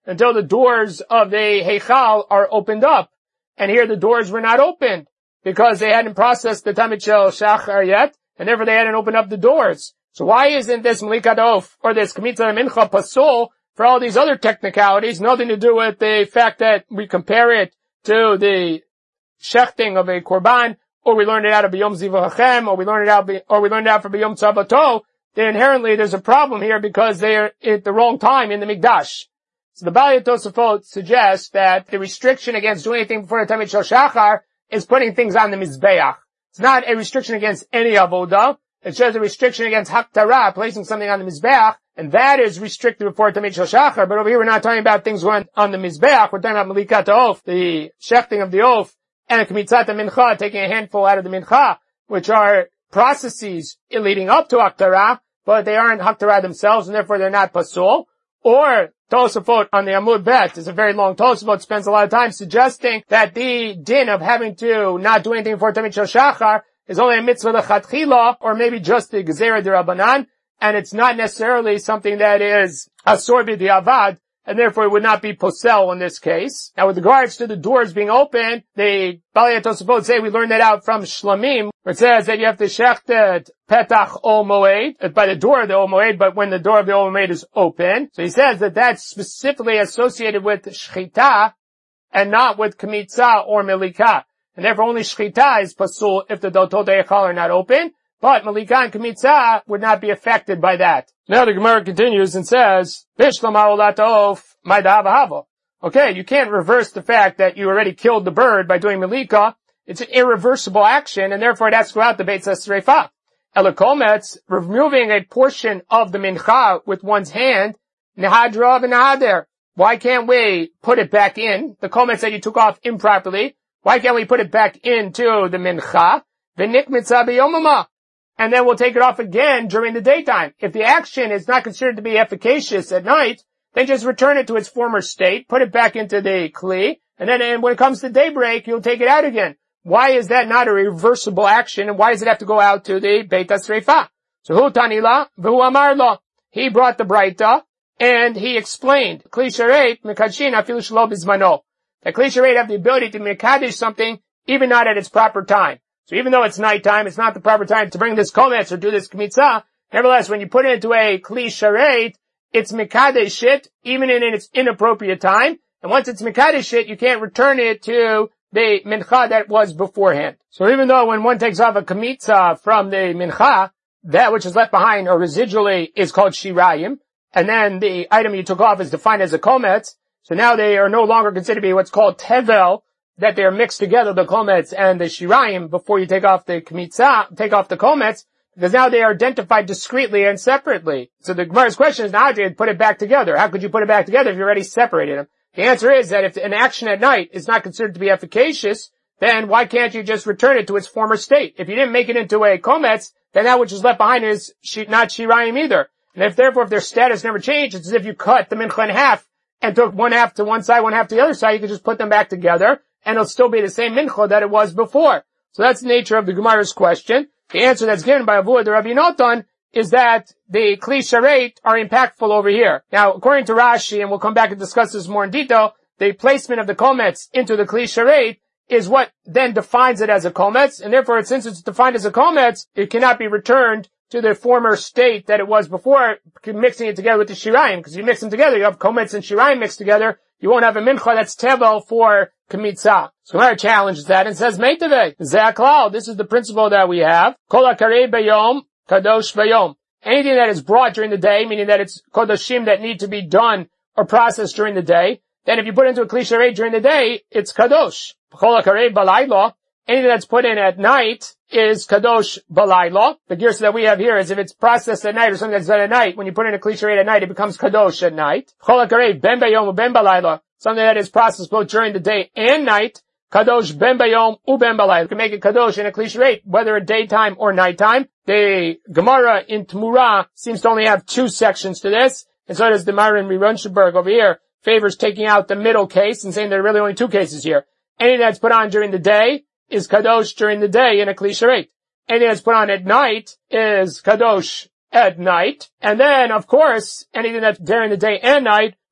until the doors of the Heichal are opened up. And here the doors were not opened because they hadn't processed the Tamid Shel Shachar yet, and therefore they hadn't opened up the doors. So why isn't this Melikat Of or this Kmitza Mincha Pasul for all these other technicalities? Nothing to do with the fact that we compare it to the shechting of a korban, or we learned it out of B'yom Zivachem, or we learned it out from B'yom Tzabato. Then inherently there's a problem here because they are at the wrong time in the Mikdash. So the Balei Tosafot suggests that the restriction against doing anything before the Tamid Shel Shachar is putting things on the Mizbeach. It's not a restriction against any avodah. It's just a restriction against Haktara, placing something on the Mizbeach, and that is restricted before Tamid Shel Shachar. But over here we're not talking about things going on the Mizbeach. We're talking about Melikat Of, the shechting of the Of, and the Kmitzat Mincha, taking a handful out of the Mincha, which are processes leading up to Haktara, but they aren't Haktara themselves, and therefore they're not Pasul. Or Tosafot on the Amud Bet is a very long Tosafot, spends a lot of time suggesting that the din of having to not do anything before Tamid Shel Shachar is only a mitzvah lechatchila, or maybe just the gezerah d'Rabbanan, and it's not necessarily something that is asor b'diavad, and therefore it would not be posel in this case. Now with regards to the doors being open, the Balei Tosafot say we learned that out from Shlamim, where it says that you have to shechted petach ol moed, by the door of the ol moed, but when the door of the ol moed is open. So he says that that's specifically associated with shchita, and not with kmitza or melika. And therefore only shchita is pasul if the dotot heichal are not open, but melika and kmitza would not be affected by that. Now the Gemara continues and says, Bishlamar olatov ma'idahava. Okay, you can't reverse the fact that you already killed the bird by doing melika. It's an irreversible action, and therefore it has to go out the Beit Sreifa. Elakometz, removing a portion of the mincha with one's hand, nehadra v'nehader. Why can't we put it back in? The kometz that you took off improperly. Why can't we put it back into the mincha? V'nikmitza b'yomama. And then we'll take it off again during the daytime. If the action is not considered to be efficacious at night, then just return it to its former state, put it back into the kli, and then when it comes to daybreak, you'll take it out again. Why is that not a reversible action, and why does it have to go out to the Beit HaSreifa? So hu tanila, v'hu amar lo. He brought the Braita, and he explained, Kli Shareit mekadshin afilu shelo bizmano. That Kli Shareit have the ability to mekadesh something, even not at its proper time. So even though it's nighttime, it's not the proper time to bring this kometz or do this kmitza. Nevertheless, when you put it into a Kli Shareit, it's mekadesh it, even in its inappropriate time. And once it's mekadesh it, you can't return it to the mincha that was beforehand. So even though when one takes off a kmitza from the mincha, that which is left behind or residually is called shirayim, and then the item you took off is defined as a kometz, so now they are no longer considered to be what's called tevel, that they are mixed together, the kometz and the shirayim, before you take off the kmitza, take off the kometz, because now they are identified discreetly and separately. So the Gemara's question is, now you put it back together. How could you put it back together if you already separated them? The answer is that if an action at night is not considered to be efficacious, then why can't you just return it to its former state? If you didn't make it into a kometz, then that which is left behind is not shirayim either. And if their status never changed, it's as if you cut the mincha in half and took one half to one side, one half to the other side. You could just put them back together, and it'll still be the same mincha that it was before. So that's the nature of the Gemara's question. The answer that's given by Avuah the Rabbi Notan is that the Kli Shareit are impactful over here. Now, according to Rashi, and we'll come back and discuss this more in detail, the placement of the kometz into the Kli Shareit is what then defines it as a kometz, and therefore, since it's defined as a kometz, it cannot be returned to the former state that it was before, mixing it together with the shirayim, because if you mix them together, you have kometz and shirayim mixed together, you won't have a mincha that's tevel for kmitza. So Gemara challenges that and says, Meitave, Ze'aklal, this is the principle that we have, Kol HaKarei Bayom, Kadosh Bayom. Anything that is brought during the day, meaning that it's Kodoshim that need to be done or processed during the day, then if you put it into a Kli Shareit during the day, it's Kadosh. Kol HaKarei Balaylo, anything that's put in at night is Kadosh Balaylo. The gears that we have here is if it's processed at night or something that's done at night, when you put in a Kli Shareit at night, it becomes Kadosh at night. Kol HaKarei Ben Bayom u'Ben Balaylo, something that is processed both during the day and night, Kadosh Ben Bayom u'Ben Balaylo. You can make it Kadosh in a Kli Shareit, whether at daytime or nighttime. The Gemara in Tmura seems to only have two sections to this, and so does the Marin Mironshenberg over here, favors taking out the middle case and saying there are really only two cases here. Anything that's put on during the day is Kadosh during the day in a Kli Shareit. Anything that's put on at night is Kadosh at night. And then, of course, anything that's during the day and night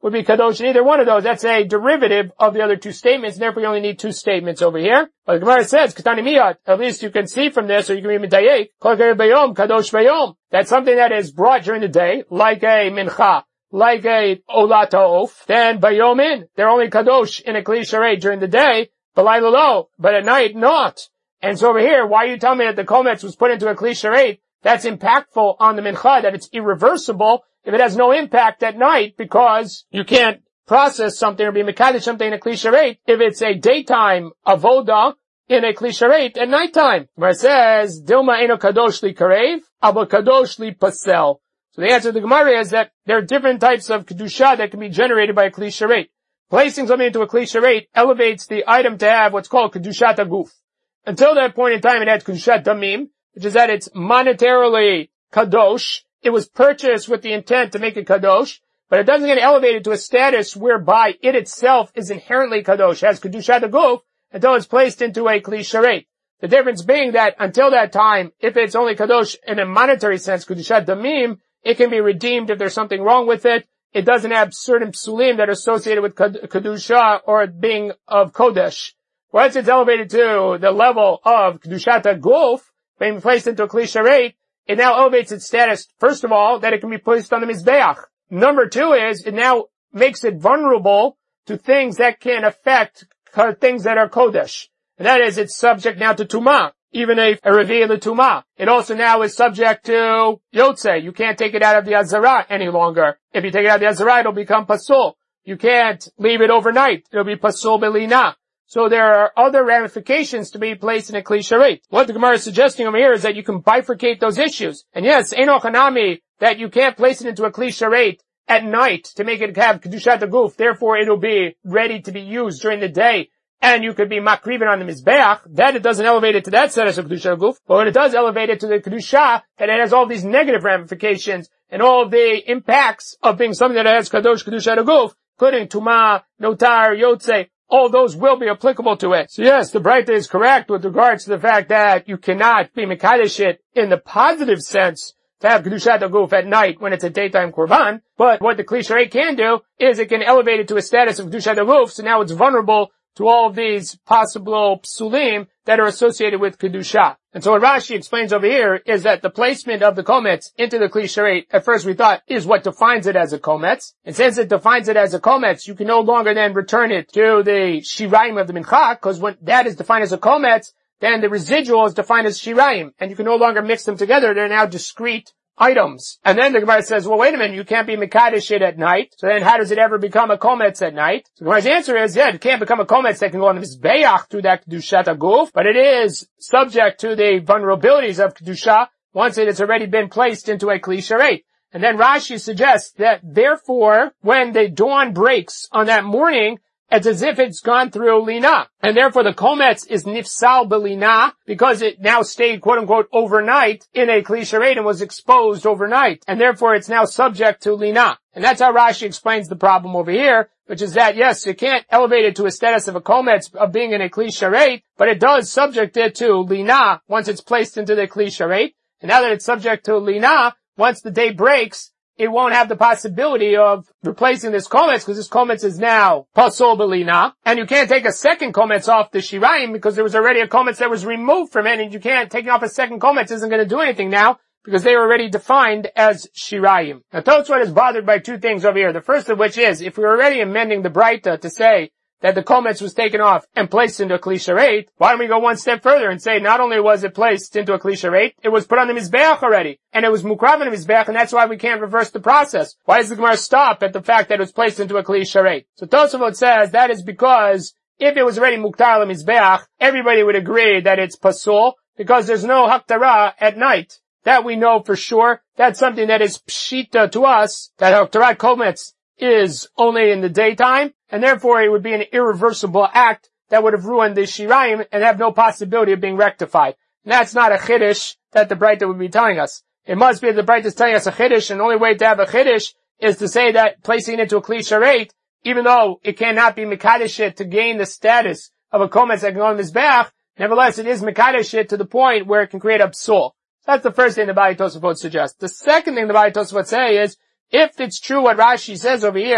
would be kadosh in either one of those. That's a derivative of the other two statements, and therefore you only need two statements over here. But the Gemara says, Ketani miyat, at least you can see from this, or you can read medayek, kol bayom, kadosh bayom. That's something that is brought during the day, like a mincha, like a olat ha'of, then bayomin, they're only kadosh in a kli sharei during the day, b'layla lo, but at night not. And so over here, why you tell me that the kometz was put into a kli sharei? That's impactful on the mincha, that it's irreversible if it has no impact at night, because you can't process something or be mekadesh something in a kli sharei if it's a daytime avoda in a kli sharei at nighttime. Where it says, Dilma eno kadosh li karev, aba kadosh li pasel. So the answer to the Gemara is that there are different types of kedusha that can be generated by a kli sharei. Placing something into a kli sharei elevates the item to have what's called kedushat aguf. Until that point in time, it had kedushat damim, which is that it's monetarily kadosh. It was purchased with the intent to make it kadosh, but it doesn't get elevated to a status whereby it itself is inherently kadosh, has kedushat aguf, until it's placed into a kli sharei. The difference being that until that time, if it's only kadosh in a monetary sense, kedushat damim, it can be redeemed if there's something wrong with it. It doesn't have certain psulim that are associated with kedusha or being of kodesh. Once it's elevated to the level of kedushat aguf, being placed into a kli sharei, it now elevates its status, first of all, that it can be placed on the mizbeach. Number two is, it now makes it vulnerable to things that can affect things that are kodesh. And that is, it's subject now to tumah, even a reveal of tumah. It also now is subject to yotze. You can't take it out of the azara any longer. If you take it out of the azara, it'll become pasul. You can't leave it overnight. It'll be pasul belina. So there are other ramifications to be placed in a kli sharei. What the Gemara is suggesting over here is that you can bifurcate those issues. And yes, eno chanami, that you can't place it into a kli sharei at night to make it have kedushat aguf. Therefore, it'll be ready to be used during the day, and you could be makriven on the mizbeach. That it doesn't elevate it to that status of kedushat aguf, but it does elevate it to the kedusha, that it has all these negative ramifications and all of the impacts of being something that has kadosh kedushat aguf, including tumah, notar, yotze. All those will be applicable to it. So yes, the Breita is correct with regards to the fact that you cannot be mekadesh it in the positive sense to have kedushat aguf at night when it's a daytime korban. But what the kli sharei can do is it can elevate it to a status of kedushat aguf, so now it's vulnerable to all of these possible psulim that are associated with kedusha. And so what Rashi explains over here is that the placement of the kometz into the kli sharei, at first we thought, is what defines it as a kometz. And since it defines it as a kometz, you can no longer then return it to the shirayim of the mincha, because when that is defined as a kometz, then the residual is defined as shirayim, and you can no longer mix them together. They're now discrete items. And then the Gemara says, well, wait a minute, you can't be mekadesh it at night. So then how does it ever become a kometz at night? So the Gemara's answer is, yeah, it can't become a kometz that can go on the mizbeach through that kedushat aguf, but it is subject to the vulnerabilities of kedusha once it has already been placed into a kli sharei. And then Rashi suggests that therefore, when the dawn breaks on that morning, it's as if it's gone through lina. And therefore the kometz is nifsal belina because it now stayed quote unquote overnight in a kli sharei and was exposed overnight. And therefore it's now subject to lina. And that's how Rashi explains the problem over here, which is that yes, you can't elevate it to a status of a kometz of being in a kli sharei, but it does subject it to lina once it's placed into the kli sharei. And now that it's subject to lina, once the day breaks, it won't have the possibility of replacing this kometz because this kometz is now pasol belina, and you can't take a second kometz off the shirayim because there was already a kometz that was removed from it, and you can't take off a second kometz isn't going to do anything now because they were already defined as shirayim. Now Tosfot is bothered by two things over here. The first of which is, if we're already amending the Breita to say that the kometz was taken off and placed into a kli sharei, why don't we go one step further and say not only was it placed into a kli sharei, it was put on the mizbeach already, and it was mukrav on the mizbeach, and that's why we can't reverse the process. Why does the Gemara stop at the fact that it was placed into a kli sharei? So Tosafot says that is because if it was already muktar on the mizbeach, everybody would agree that it's pasul, because there's no haktara at night. That we know for sure. That's something that is pshita to us, that haktarat kometz is only in the daytime, and therefore it would be an irreversible act that would have ruined the shirayim and have no possibility of being rectified. And that's not a chiddush that the Breita would be telling us. It must be that the Breita is telling us a chiddush, and the only way to have a chiddush is to say that placing it into a kli sharei, even though it cannot be mekadesh it to gain the status of a kometz that can go on the mizbeach, nevertheless it is mekadesh it to the point where it can create a psul. That's the first thing the Baalei Tosafot suggests. The second thing the Baalei Tosafot say is, if it's true what Rashi says over here,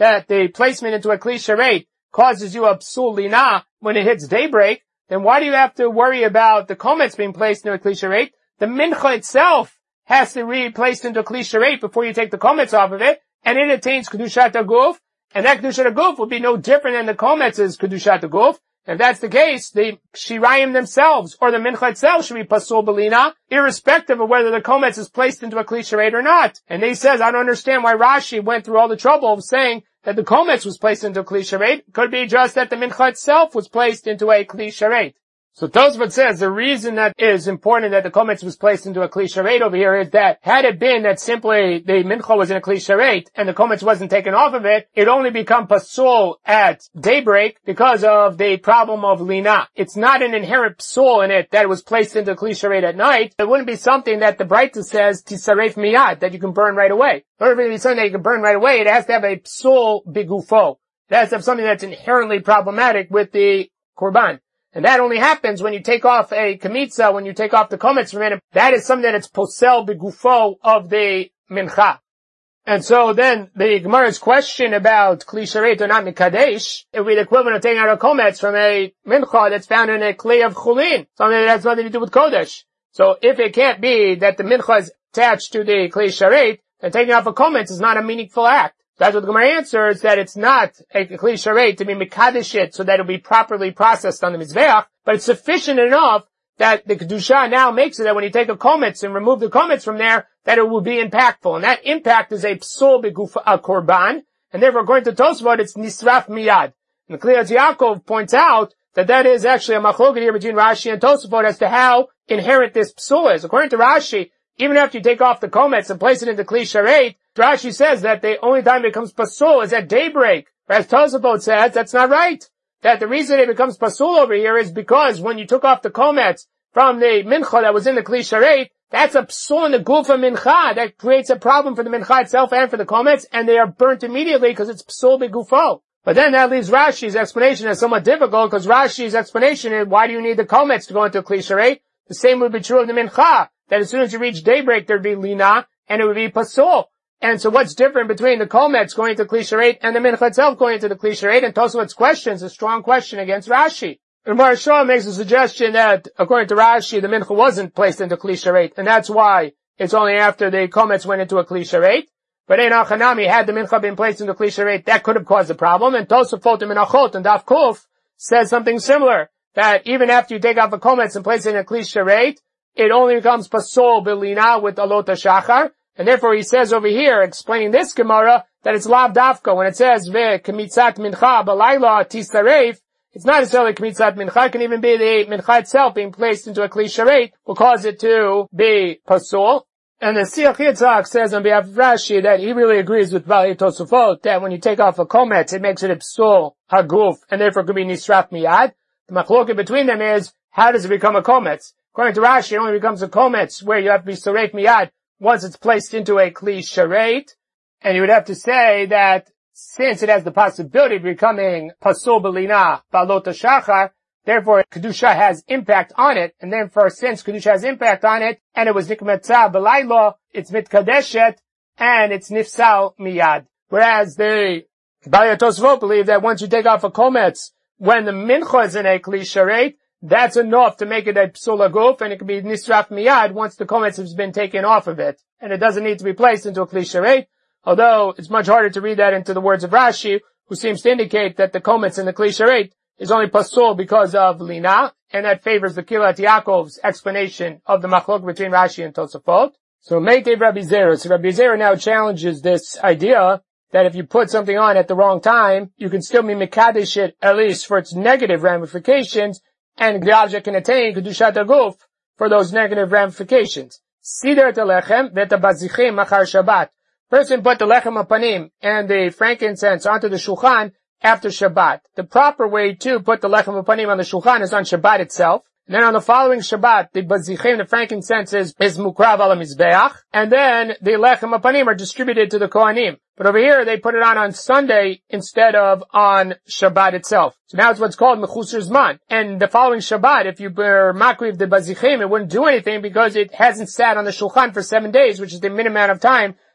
that the placement into a kli sharet causes you a psul lina when it hits daybreak, then why do you have to worry about the komets being placed into a kli sharet? The mincha itself has to be placed into a kli sharet before you take the komets off of it, and it attains kedushat haguf, and that kedushat haguf would be no different than the komets' kedushat haguf. If that's the case, the shirayim themselves or the mincha itself should be pasul belina, irrespective of whether the komets is placed into a kli sharet or not. And he says, I don't understand why Rashi went through all the trouble of saying that the komets was placed into a kli sharet. Could be just that the mincha itself was placed into a kli sharet. So Tosfot says the reason that is important that the komets was placed into a kli sharet over here is that had it been that simply the mincha was in a kli sharet and the komets wasn't taken off of it, it only become pasul at daybreak because of the problem of lina. It's not an inherent psul in it that it was placed into a kli sharet at night. It wouldn't be something that the Breita says tisaref miyad, that you can burn right away. In order for it to be something that you can burn right away, it has to have a psul bigufo. It has to have something that's inherently problematic with the korban. And that only happens when you take off a kamitza, when you take off the komets from it. That is something that's posel begufo of the mincha. And so then the Gemara's question about kli sharet or not mikadesh, it would be the equivalent of taking out a komets from a mincha that's found in a kli of chulin, something that has nothing to do with kodesh. So if it can't be that the mincha is attached to the kli sharet, then taking off a komets is not a meaningful act. That's what the Gemara answers, that it's not a kli sharet to be mikadesh it so that it'll be properly processed on the mizbeach, but it's sufficient enough that the kedusha now makes it that when you take a komets and remove the komets from there, that it will be impactful. And that impact is a psul beguf korban, and therefore according to Tosfot, it's nisraf miyad. And the Kliyat Yaakov points out that that is actually a machloket here between Rashi and Tosfot as to how inherent this psul is. According to Rashi, even after you take off the komets and place it into kli sharet, Rashi says that the only time it becomes pasul is at daybreak. Whereas Tosafot says that's not right. That the reason it becomes pasul over here is because when you took off the komets from the mincha that was in the kli sharet, that's a psul in the gufa mincha. That creates a problem for the mincha itself and for the komets, and they are burnt immediately because it's psul begufo. But then that leaves Rashi's explanation as somewhat difficult, because Rashi's explanation is, why do you need the komets to go into a kli sharet? The same would be true of the mincha, that as soon as you reach daybreak there'd be lina, and it would be pasul. And so what's different between the komets going to kli sharet and the mincha itself going into the kli sharet? And Tosafot's question is a strong question against Rashi. And Maharsha makes a suggestion that, according to Rashi, the mincha wasn't placed into kli sharet, and that's why it's only after the komets went into a kli sharet. But in Achanami, had the mincha been placed into kli sharet, that could have caused a problem. And Tosafot in Menachot and Daf Kuf says something similar, that even after you take out the komets and place it in a kli sharet, it only becomes pasul bilina with alot hashachar. And therefore he says over here, explaining this Gemara, that it's lav dafka. When it says, kemitzat mincha balayla tisaref, it's not necessarily kemitzat mincha. It can even be the mincha itself being placed into a kli sharet will cause it to be pasul. And the Siach Yitzhak says on behalf of Rashi that he really agrees with Bali Tosafot, that when you take off a komets, it makes it a psul haguf, and therefore it could be nisraf miyad. The machloket between them is, how does it become a komets? According to Rashi, it only becomes a komets where you have to be saref miyad once it's placed into a kli sharet, and you would have to say that since it has the possibility of becoming pasul belina balot hashachar, therefore kedusha has impact on it, and therefore since kedusha has impact on it, and it was nikmetza belaylo, it's mitkadeshet, and it's nifsal miyad. Whereas the Bali Tosafot believe that once you take off a komets, when the mincha is in a kli sharet, that's enough to make it a psul haguf, and it can be nisraf miyad once the komets has been taken off of it. And it doesn't need to be placed into a kli sharet, although it's much harder to read that into the words of Rashi, who seems to indicate that the komets in the kli sharet is only pasul because of lina, and that favors the Kilat Yaakov's explanation of the machlok between Rashi and Tosafot. So Meitev Rabbi Zera. So Rabbi Zera now challenges this idea that if you put something on at the wrong time, you can still be mekadesh it, at least for its negative ramifications, and the object can attain kedushat haguf for those negative ramifications. Sider telechem v'etabazichim machar Shabbat. Person put the lechem apanim and the frankincense onto the shulchan after Shabbat. The proper way to put the lechem apanim on the shulchan is on Shabbat itself. And then on the following Shabbat, the bazichim, the frankincense is mukrav ala mizbeach, and then the lechem apanim are distributed to the kohanim. But over here, they put it on Sunday instead of on Shabbat itself. So now it's what's called mechusar zman. And the following Shabbat, if you were makriv the bazichim, it wouldn't do anything because it hasn't sat on the shulchan for 7 days, which is the minimum amount of time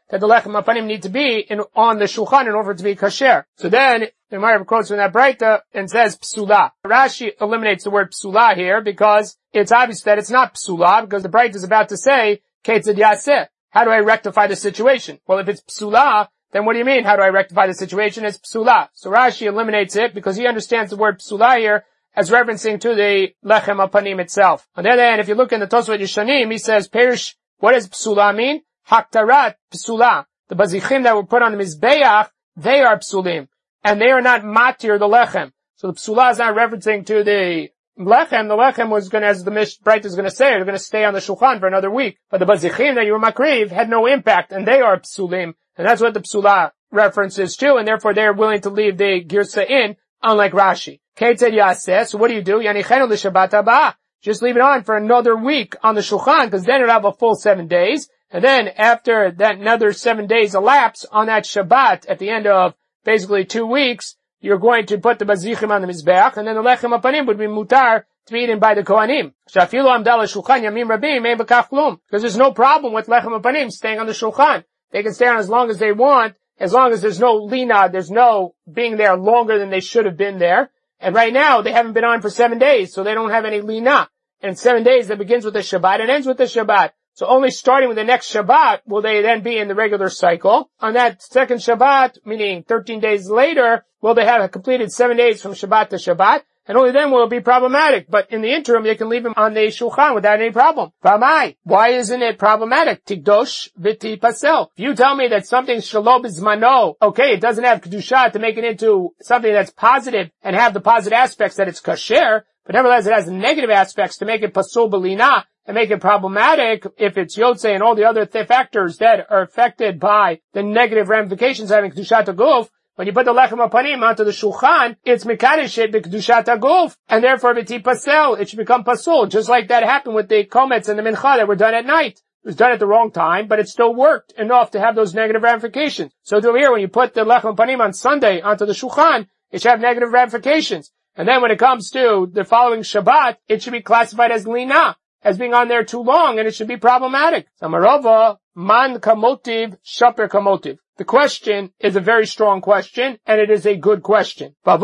that the lechem hapanim need to be on the shulchan in order to be kasher. So then, the Gemara quotes from that Braita and says psula. Rashi eliminates the word psula here because it's obvious that it's not psula because the Braita is about to say, Ketzad yaseh. How do I rectify the situation? Well, if it's psula, then what do you mean, how do I rectify the situation? It's psula. So Rashi eliminates it because he understands the word psula here as referencing to the lechem hapanim itself. On the other hand, if you look in the Tosfot Yeshanim, he says, Perish, what does psula mean? Haktarat psula. The bazichim that were put on the mizbeach, they are psulim. And they are not matir the lechem. So the psula is not referencing to the lechem. The lechem was going to, as the Braita is going to say, they're going to stay on the shulchan for another week. But the bazichim that you were makriv had no impact, and they are psulim. And that's what the psula references to, and therefore they are willing to leave the girsa in, unlike Rashi. Ketzad yaseh, so what do? Yanichenu l'shabbat haba. Just leave it on for another week on the shulchan, because then it'll have a full 7 days. And then after that another 7 days elapse on that Shabbat, at the end of basically 2 weeks, you're going to put the bazichim on the mizbeach, and then the lechem hapanim would be mutar to be eaten by the kohanim. Shafilu amdal shulchan yamim rabim ein b'kach klum. Because there's no problem with lechem hapanim staying on the shulchan. They can stay on as long as they want, as long as there's no lina, there's no being there longer than they should have been there. And right now, they haven't been on for 7 days, so they don't have any lina. And 7 days, that begins with the Shabbat and ends with the Shabbat. So only starting with the next Shabbat will they then be in the regular cycle. On that second Shabbat, meaning 13 days later, will they have completed 7 days from Shabbat to Shabbat. And only then will it be problematic. But in the interim, they can leave him on the shulchan without any problem. V'amai, why isn't it problematic? Tigdosh v'ti pasel. If you tell me that something shalom bizmano, okay, it doesn't have kedusha to make it into something that's positive and have the positive aspects that it's kasher, but nevertheless it has the negative aspects to make it pasul belina and make it problematic if it's yotze and all the other factors that are affected by the negative ramifications of having kedushat haguf. When you put the lechem hapanim onto the shulchan, it's mekadosh it b'kedushat haguf, and therefore v'ti pasel, it should become pasul, just like that happened with the komets and the mincha that were done at night. It was done at the wrong time, but it still worked enough to have those negative ramifications. So over here, when you put the lechem hapanim on Sunday onto the shulchan, it should have negative ramifications. And then when it comes to the following Shabbat, it should be classified as lina, as being on there too long, and it should be problematic. Samarova, man kamotiv, shaper kamotiv. The question is a very strong question, and it is a good question. The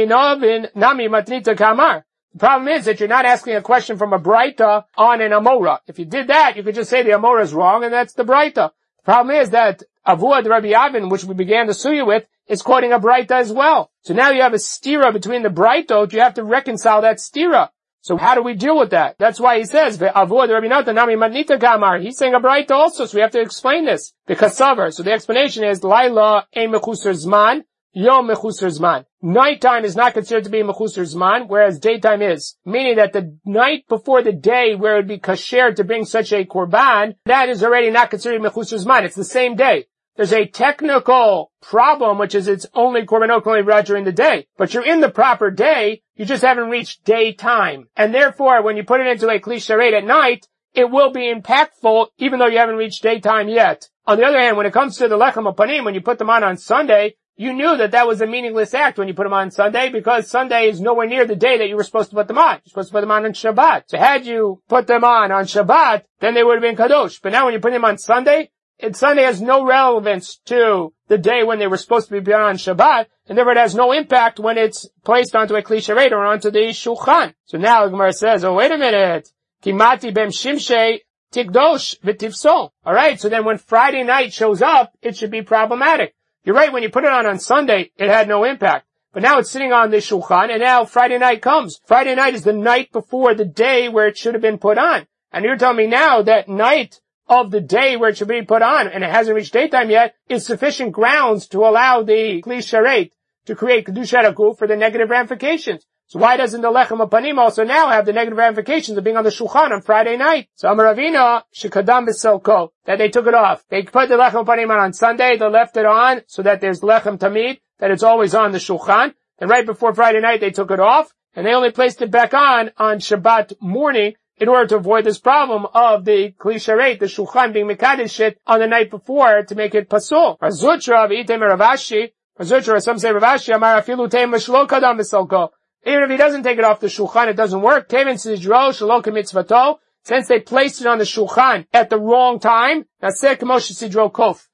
problem is that you're not asking a question from a Braita on an Amora. If you did that, you could just say the Amora is wrong, and that's the Braita. The problem is that Avuad Rabbi Avin, which we began the Suya with, is quoting a Braita as well. So now you have a stira between the Braitot, you have to reconcile that stira. So how do we deal with that? That's why he says, Ve'avud Rabbi Natan Nami Matnita Gamar. He's saying a Braita also, so we have to explain this. Because Savar. So the explanation is, Laila ein mechusar zman, yom mechusar zman. Nighttime is not considered to be mechusar zman, whereas daytime is. Meaning that the night before the day where it would be kasher to bring such a korban, that is already not considered mechusar zman. It's the same day. There's a technical problem, which is it's only korbanot can only be brought during the day. But you're in the proper day, you just haven't reached daytime. And therefore, when you put it into a kli sharet at night, it will be impactful, even though you haven't reached daytime yet. On the other hand, when it comes to the lechem hapanim, when you put them on Sunday, you knew that that was a meaningless act when you put them on Sunday, because Sunday is nowhere near the day that you were supposed to put them on. You're supposed to put them on Shabbat. So had you put them on Shabbat, then they would have been kadosh. But now when you put them on Sunday, Sunday has no relevance to the day when they were supposed to be put on Shabbat, and therefore it has no impact when it's placed onto a kli sharet or onto the shulchan. So now the Gemara says, oh wait a minute, kimati bem shimshei tikdosh v'tifsol. Alright, so then when Friday night shows up, it should be problematic. You're right, when you put it on Sunday, it had no impact. But now it's sitting on the shulchan, and now Friday night comes. Friday night is the night before the day where it should have been put on. And you're telling me now that night of the day where it should be put on, and it hasn't reached daytime yet, is sufficient grounds to allow the kli sharet to create kedushat haguf for the negative ramifications. So why doesn't the lechem hapanim also now have the negative ramifications of being on the shulchan on Friday night? So Amar Ravina shekadam b'selko, that they took it off. They put the lechem hapanim on Sunday, they left it on so that there's lechem tamid, that it's always on the shulchan. And right before Friday night they took it off, and they only placed it back on Shabbat morning, in order to avoid this problem of the kli sharet, the shulchan being mekadosh it on the night before to make it pasul. Razutra v'item Ravashi, Razutra, some say Ravashi, Amar afilu teim shelo kadam b'selko. Even if he doesn't take it off the shulchan, it doesn't work. Teven sidro shelo k'mitzvato. Since they placed it on the shulchan at the wrong time, naseh k'moshe sidro kof.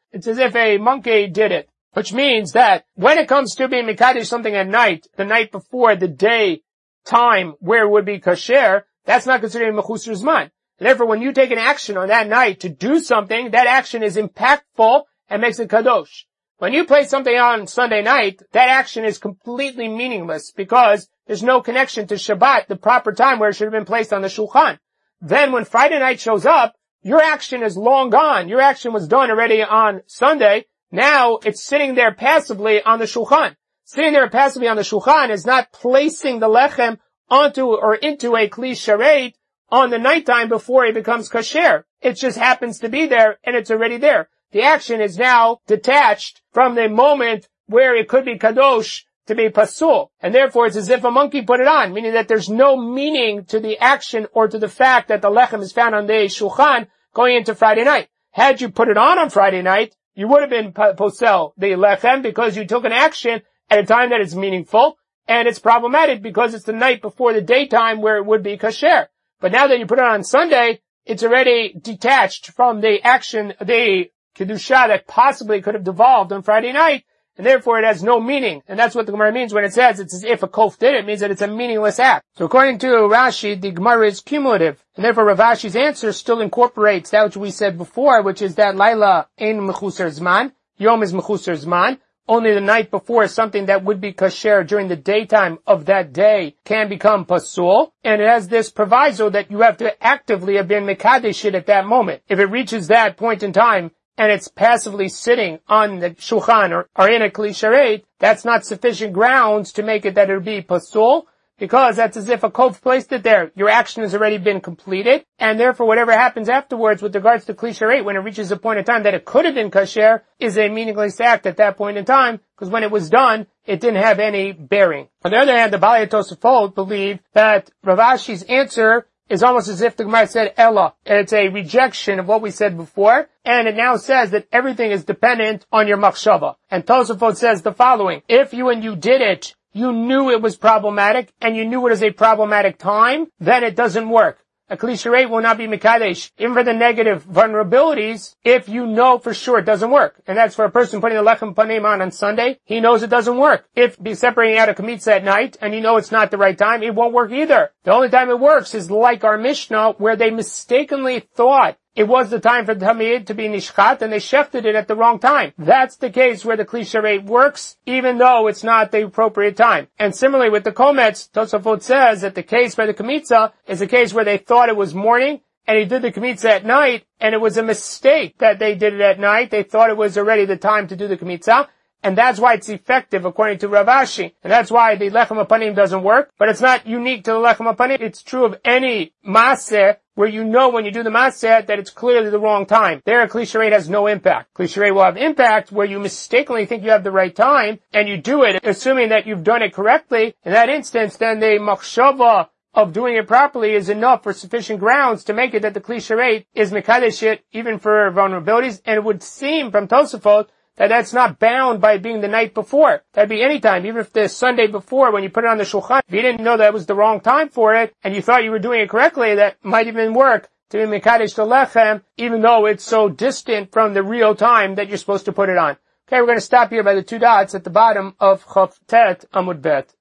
It's as if a monkey did it. Which means that when it comes to being mekadesh something at night, the night before the day time where it would be kasher, that's not considered mechusar zman. Therefore, when you take an action on that night to do something, that action is impactful and makes it kadosh. When you place something on Sunday night, that action is completely meaningless because there's no connection to Shabbat, the proper time where it should have been placed on the shulchan. Then when Friday night shows up, your action is long gone. Your action was done already on Sunday. Now it's sitting there passively on the shulchan. Sitting there passively on the shulchan is not placing the lechem onto or into a kli sharet on the nighttime before it becomes kasher. It just happens to be there and it's already there. The action is now detached from the moment where it could be kadosh to be pasul. And therefore it's as if a monkey put it on, meaning that there's no meaning to the action or to the fact that the lechem is found on the shulchan going into Friday night. Had you put it on Friday night, you would have been posel the lechem because you took an action at a time that is meaningful, and it's problematic because it's the night before the daytime where it would be kasher. But now that you put it on Sunday, it's already detached from the action, the kedusha that possibly could have devolved on Friday night, and therefore it has no meaning. And that's what the Gemara means when it says it's as if a kof did it. It means that it's a meaningless act. So according to Rashi, the Gemara is cumulative. And therefore Rav Ashi's answer still incorporates that which we said before, which is that Laila ein mechusar zman, Yom is mechusar zman. Only the night before something that would be kasher during the daytime of that day can become pasul. And it has this proviso that you have to actively have been mekadesh it at that moment. If it reaches that point in time, and it's passively sitting on the shulchan or in a kli sharet, that's not sufficient grounds to make it that it would be pasul, because that's as if a kof placed it there. Your action has already been completed, and therefore whatever happens afterwards with regards to kli sharet, when it reaches a point in time that it could have been kasher, is a meaningless act at that point in time, because when it was done, it didn't have any bearing. On the other hand, the Balei Tosafot believe that Rav Ashi's answer is almost as if the Gemara said Ella. It's a rejection of what we said before, and it now says that everything is dependent on your machshava. And Tosafot says the following: if you did it, you knew it was problematic, and you knew it was a problematic time, then it doesn't work. A kli sharet will not be mekadesh, even for the negative vulnerabilities, if you know for sure it doesn't work. And that's for a person putting the lechem panim on Sunday. He knows it doesn't work. If be separating out a kamitza at night, and you know it's not the right time, it won't work either. The only time it works is like our Mishnah, where they mistakenly thought it was the time for the Tamid to be nishchat, and they shefted it at the wrong time. That's the case where the kli sharet works, even though it's not the appropriate time. And similarly with the komets, Tosafot says that the case by the kamitza is a case where they thought it was morning, and he did the kamitza at night, and it was a mistake that they did it at night. They thought it was already the time to do the kamitza. And that's why it's effective according to Rav Ashi. And that's why the lechem hapanim doesn't work. But it's not unique to the lechem hapanim. It's true of any maaseh where you know when you do the maaseh that it's clearly the wrong time. There, kli sharet has no impact. Kli sharet will have impact where you mistakenly think you have the right time and you do it, assuming that you've done it correctly. In that instance, then the machshava of doing it properly is enough for sufficient grounds to make it that the kli sharet is mekadesh it, even for vulnerabilities. And it would seem from Tosafot that's not bound by being the night before. That'd be any time, even if the Sunday before, when you put it on the shulchan, if you didn't know that was the wrong time for it, and you thought you were doing it correctly, that might even work to be mekadesh the lechem, even though it's so distant from the real time that you're supposed to put it on. Okay, we're going to stop here by the two dots at the bottom of Chaf Tet Amud Bet.